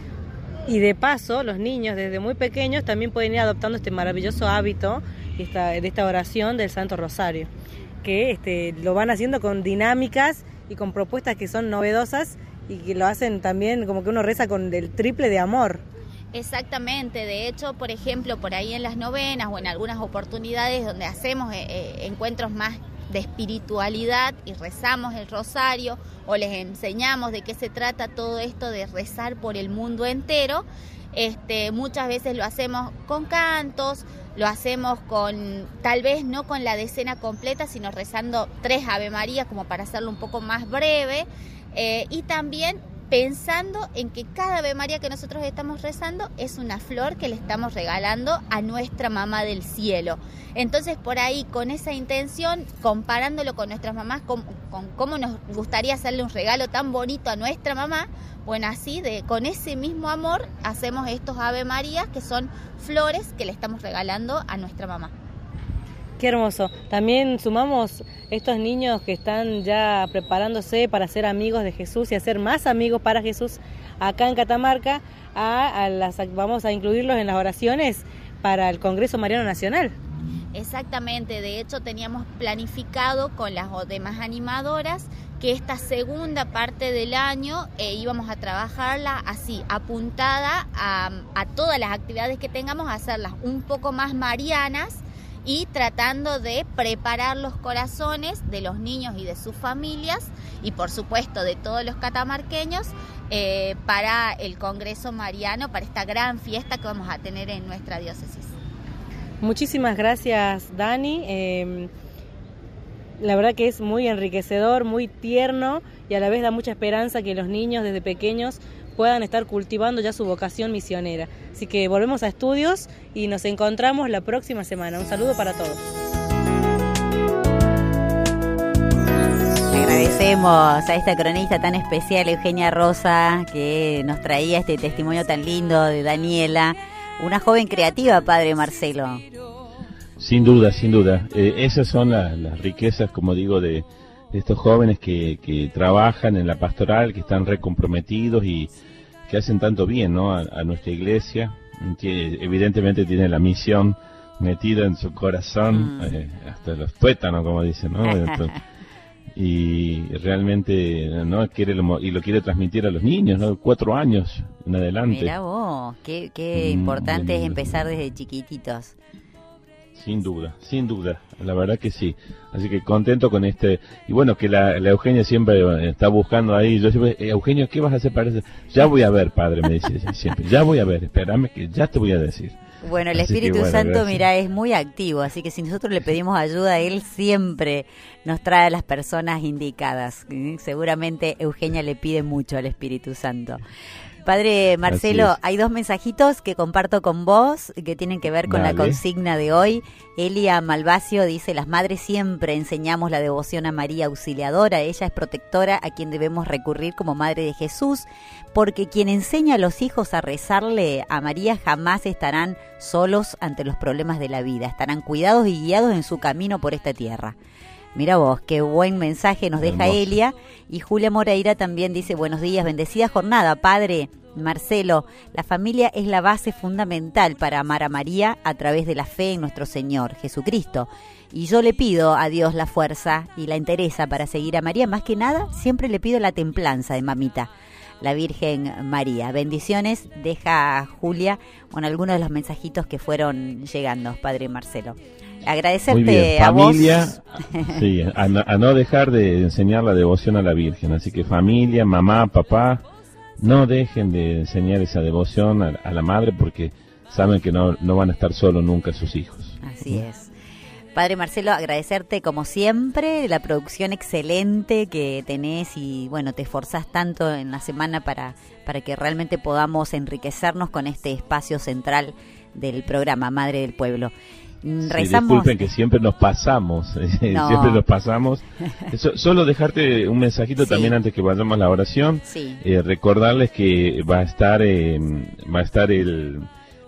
Y de paso, los niños desde muy pequeños también pueden ir adoptando este maravilloso hábito esta, de esta oración del Santo Rosario, que este, lo van haciendo con dinámicas y con propuestas que son novedosas y que lo hacen también como que uno reza con el triple de amor. Exactamente, de hecho, por ejemplo, por ahí en las novenas o en algunas oportunidades donde hacemos eh, eh, encuentros más de espiritualidad y rezamos el rosario o les enseñamos de qué se trata todo esto de rezar por el mundo entero, este, muchas veces lo hacemos con cantos, lo hacemos con, tal vez no con la decena completa, sino rezando tres Ave María como para hacerlo un poco más breve, eh, y también pensando en que cada Ave María que nosotros estamos rezando es una flor que le estamos regalando a nuestra mamá del cielo. Entonces, por ahí, con esa intención, comparándolo con nuestras mamás, con, con cómo nos gustaría hacerle un regalo tan bonito a nuestra mamá, bueno, así, de, con ese mismo amor, hacemos estos Ave Marías, que son flores que le estamos regalando a nuestra mamá. Qué hermoso. También sumamos estos niños que están ya preparándose para ser amigos de Jesús y hacer más amigos para Jesús acá en Catamarca. A, a las, vamos a incluirlos en las oraciones para el Congreso Mariano Nacional. Exactamente, de hecho teníamos planificado con las demás animadoras que esta segunda parte del año eh, íbamos a trabajarla así, apuntada a, a todas las actividades que tengamos, a hacerlas un poco más marianas, y tratando de preparar los corazones de los niños y de sus familias y por supuesto de todos los catamarqueños eh, para el Congreso Mariano, para esta gran fiesta que vamos a tener en nuestra diócesis. Muchísimas gracias, Dani. Eh, la verdad que es muy enriquecedor, muy tierno y a la vez da mucha esperanza que los niños desde pequeños puedan estar cultivando ya su vocación misionera. Así que volvemos a estudios y nos encontramos la próxima semana. Un saludo para todos. Agradecemos a esta cronista tan especial, Eugenia Rosa, que nos traía este testimonio tan lindo de Daniela, una joven creativa, padre Marcelo. Sin duda, sin duda. Eh, esas son la, las riquezas, como digo, de, de estos jóvenes que, que trabajan en la pastoral, que están recomprometidos y que hacen tanto bien, ¿no? a, a nuestra iglesia, que evidentemente tiene la misión metida en su corazón, mm. eh, hasta los tuétanos, como dicen, ¿no? Y realmente no quiere lo, y lo quiere transmitir a los niños, ¿no? Cuatro años en adelante. Mirá vos, qué, qué mm, importante bien, es empezar desde chiquititos. Sin duda, sin duda, la verdad que sí. Así que contento con este. Y bueno, que la, la Eugenia siempre está buscando ahí. Yo siempre, Eugenio, ¿qué vas a hacer para eso? Ya voy a ver, padre, me dice siempre. Ya voy a ver, espérame que ya te voy a decir. Bueno, el Espíritu que, bueno, Santo, gracias. Mira, es muy activo, así que si nosotros le pedimos ayuda, Él siempre nos trae a las personas indicadas. Seguramente Eugenia le pide mucho al Espíritu Santo. Padre Marcelo, hay dos mensajitos que comparto con vos que tienen que ver con Dale. La consigna de hoy. Elia Malvacio dice: las madres siempre enseñamos la devoción a María Auxiliadora. Ella es protectora a quien debemos recurrir como Madre de Jesús, porque quien enseña a los hijos a rezarle a María jamás estarán solos ante los problemas de la vida. Estarán cuidados y guiados en su camino por esta tierra. Mira vos, qué buen mensaje nos deja Hermoso. Elia. Y Julia Moreira también dice: buenos días, bendecida jornada, padre Marcelo. La familia es la base fundamental para amar a María a través de la fe en nuestro Señor Jesucristo. Y yo le pido a Dios la fuerza y la entereza para seguir a María. Más que nada, siempre le pido la templanza de mamita, la Virgen María. Bendiciones, deja Julia, bueno, algunos de los mensajitos que fueron llegando, padre Marcelo. Agradecerte Muy bien. a familia, vos. Sí, a no, a no dejar de enseñar la devoción a la Virgen. Así que familia, mamá, papá, no dejen de enseñar esa devoción a, a la Madre, porque saben que no, no van a estar solos nunca sus hijos. Así es. Padre Marcelo, agradecerte como siempre, la producción excelente que tenés y bueno, te esforzás tanto en la semana para, para que realmente podamos enriquecernos con este espacio central del programa Madre del Pueblo. Rezamos. Sí, disculpen que siempre nos pasamos, no. siempre nos pasamos. So, solo dejarte un mensajito sí. también antes que vayamos a la oración. Sí. Eh, recordarles que va a estar, eh, va a estar el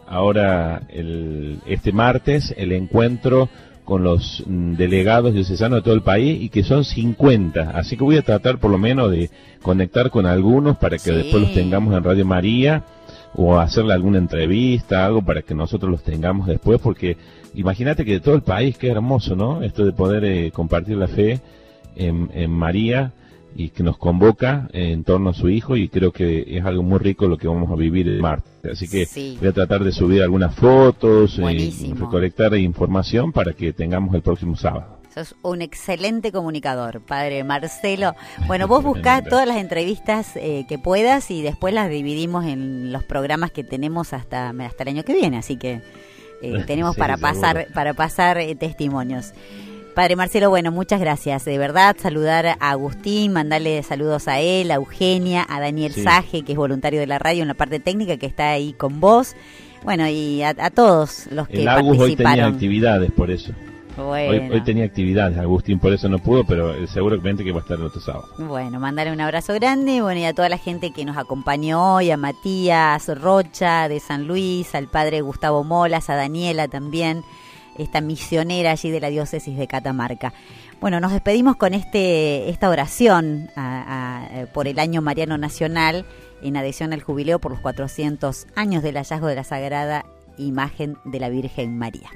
ahora el este martes el encuentro con los delegados diocesanos de todo el país y que son cincuenta, así que voy a tratar por lo menos de conectar con algunos para que sí. después los tengamos en Radio María o hacerle alguna entrevista, algo para que nosotros los tengamos después, porque imagínate que de todo el país, qué hermoso, ¿no? Esto de poder eh, compartir la fe en, en María y que nos convoca en torno a su hijo, y creo que es algo muy rico lo que vamos a vivir el martes. Así que sí. voy a tratar de subir algunas fotos, eh, recolectar información para que tengamos el próximo sábado. Sos un excelente comunicador, padre Marcelo. Bueno, vos buscás todas las entrevistas eh, que puedas y después las dividimos en los programas que tenemos hasta, hasta el año que viene, así que eh, tenemos sí, para, pasar, para pasar eh, testimonios. Padre Marcelo, bueno, muchas gracias, de verdad, saludar a Agustín, mandarle saludos a él, a Eugenia, a Daniel sí. Saje, que es voluntario de la radio en la parte técnica, que está ahí con vos, bueno, y a, a todos los que el participaron. Agus hoy tenía actividades, por eso. Bueno. Hoy, hoy tenía actividades, Agustín, por eso no pudo, pero seguramente que va a estar el otro sábado. Bueno, mandarle un abrazo grande, bueno, y a toda la gente que nos acompañó hoy, a Matías Rocha de San Luis, al padre Gustavo Molas, a Daniela también, esta misionera allí de la diócesis de Catamarca. Bueno, nos despedimos con este esta oración a, a, por el año mariano nacional en adhesión al jubileo por los cuatrocientos años del hallazgo de la Sagrada Imagen de la Virgen María.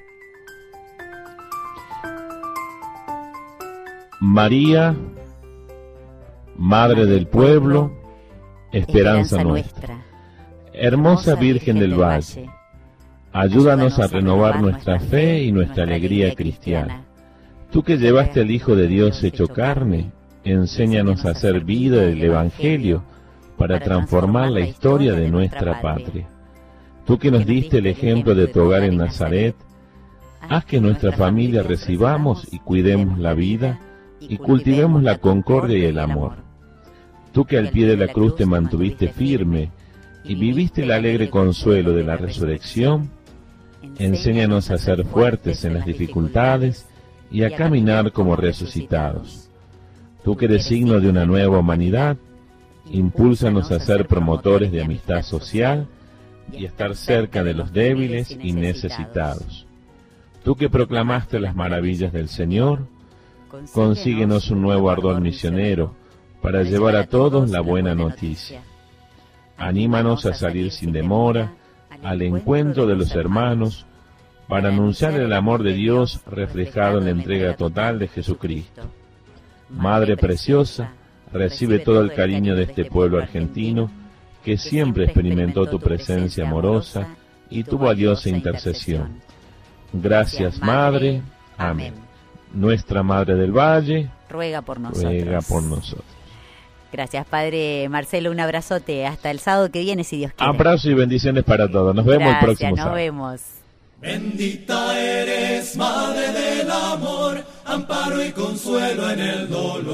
María, Madre del Pueblo, esperanza, esperanza nuestra. Hermosa Virgen del Valle, ayúdanos a renovar nuestra fe y nuestra alegría cristiana. Tú que llevaste al Hijo de Dios hecho carne, enséñanos a hacer vida del Evangelio para transformar la historia de nuestra patria. Tú que nos diste el ejemplo de tu hogar en Nazaret, haz que nuestra familia recibamos y cuidemos la vida y cultivemos la concordia y el amor. Tú que al pie de la cruz te mantuviste firme y viviste el alegre consuelo de la resurrección, enséñanos a ser fuertes en las dificultades y a caminar como resucitados. Tú que eres signo de una nueva humanidad, impúlsanos a ser promotores de amistad social y estar cerca de los débiles y necesitados. Tú que proclamaste las maravillas del Señor, consíguenos un nuevo ardor misionero para llevar a todos la buena noticia. Anímanos a salir sin demora al encuentro de los hermanos para anunciar el amor de Dios reflejado en la entrega total de Jesucristo. Madre preciosa, recibe todo el cariño de este pueblo argentino que siempre experimentó tu presencia amorosa y tu valiosa intercesión. Gracias, Madre. Amén. Nuestra Madre del Valle, ruega por nosotros. Ruega por nosotros. Gracias, Padre Marcelo. Un abrazote. Hasta el sábado que viene, si Dios quiere. Abrazo y bendiciones para todos. Nos vemos Gracias, el próximo nos sábado. Nos vemos. Bendita eres, Madre del Amor, amparo y consuelo en el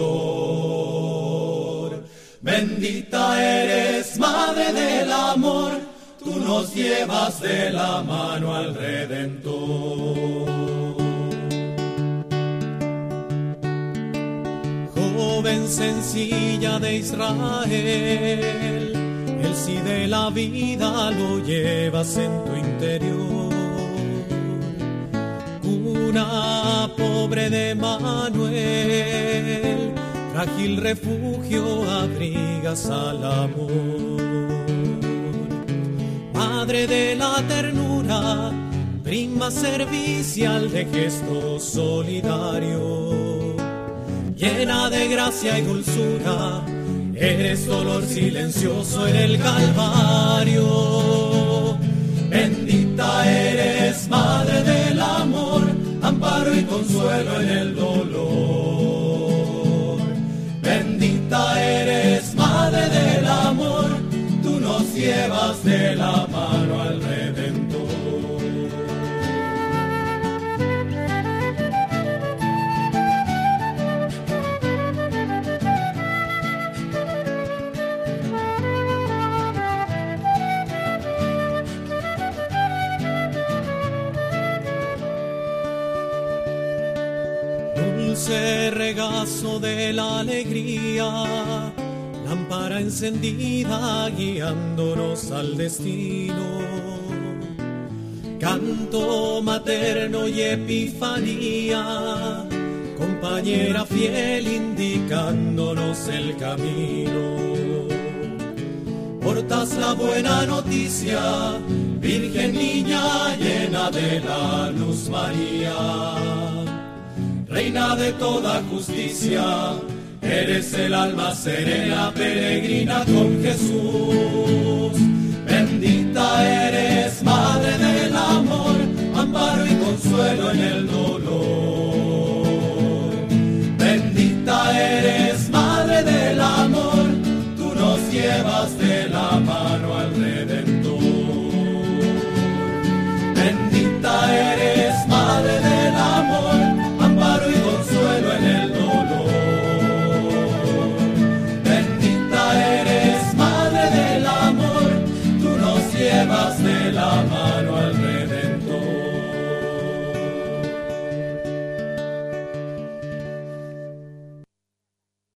dolor. Bendita eres, Madre del Amor, tú nos llevas de la mano al Redentor. Joven sencilla de Israel, el sí de la vida lo llevas en tu interior. Una pobre de Manuel, frágil refugio abrigas al amor. Madre de la ternura, prima servicial de gesto solidario, llena de gracia y dulzura, eres dolor silencioso en el Calvario. Bendita eres, Madre del Amor, amparo y consuelo en el dolor. Bendita eres, Madre del Amor, tú nos llevas de la mano al Redentor. Dulce regazo de la alegría, lámpara encendida guiándonos al destino. Canto materno y epifanía, compañera fiel indicándonos el camino. Portas la buena noticia, Virgen niña llena de la luz María. Reina de toda justicia, eres el alma serena, peregrina con Jesús. Bendita eres, Madre del Amor,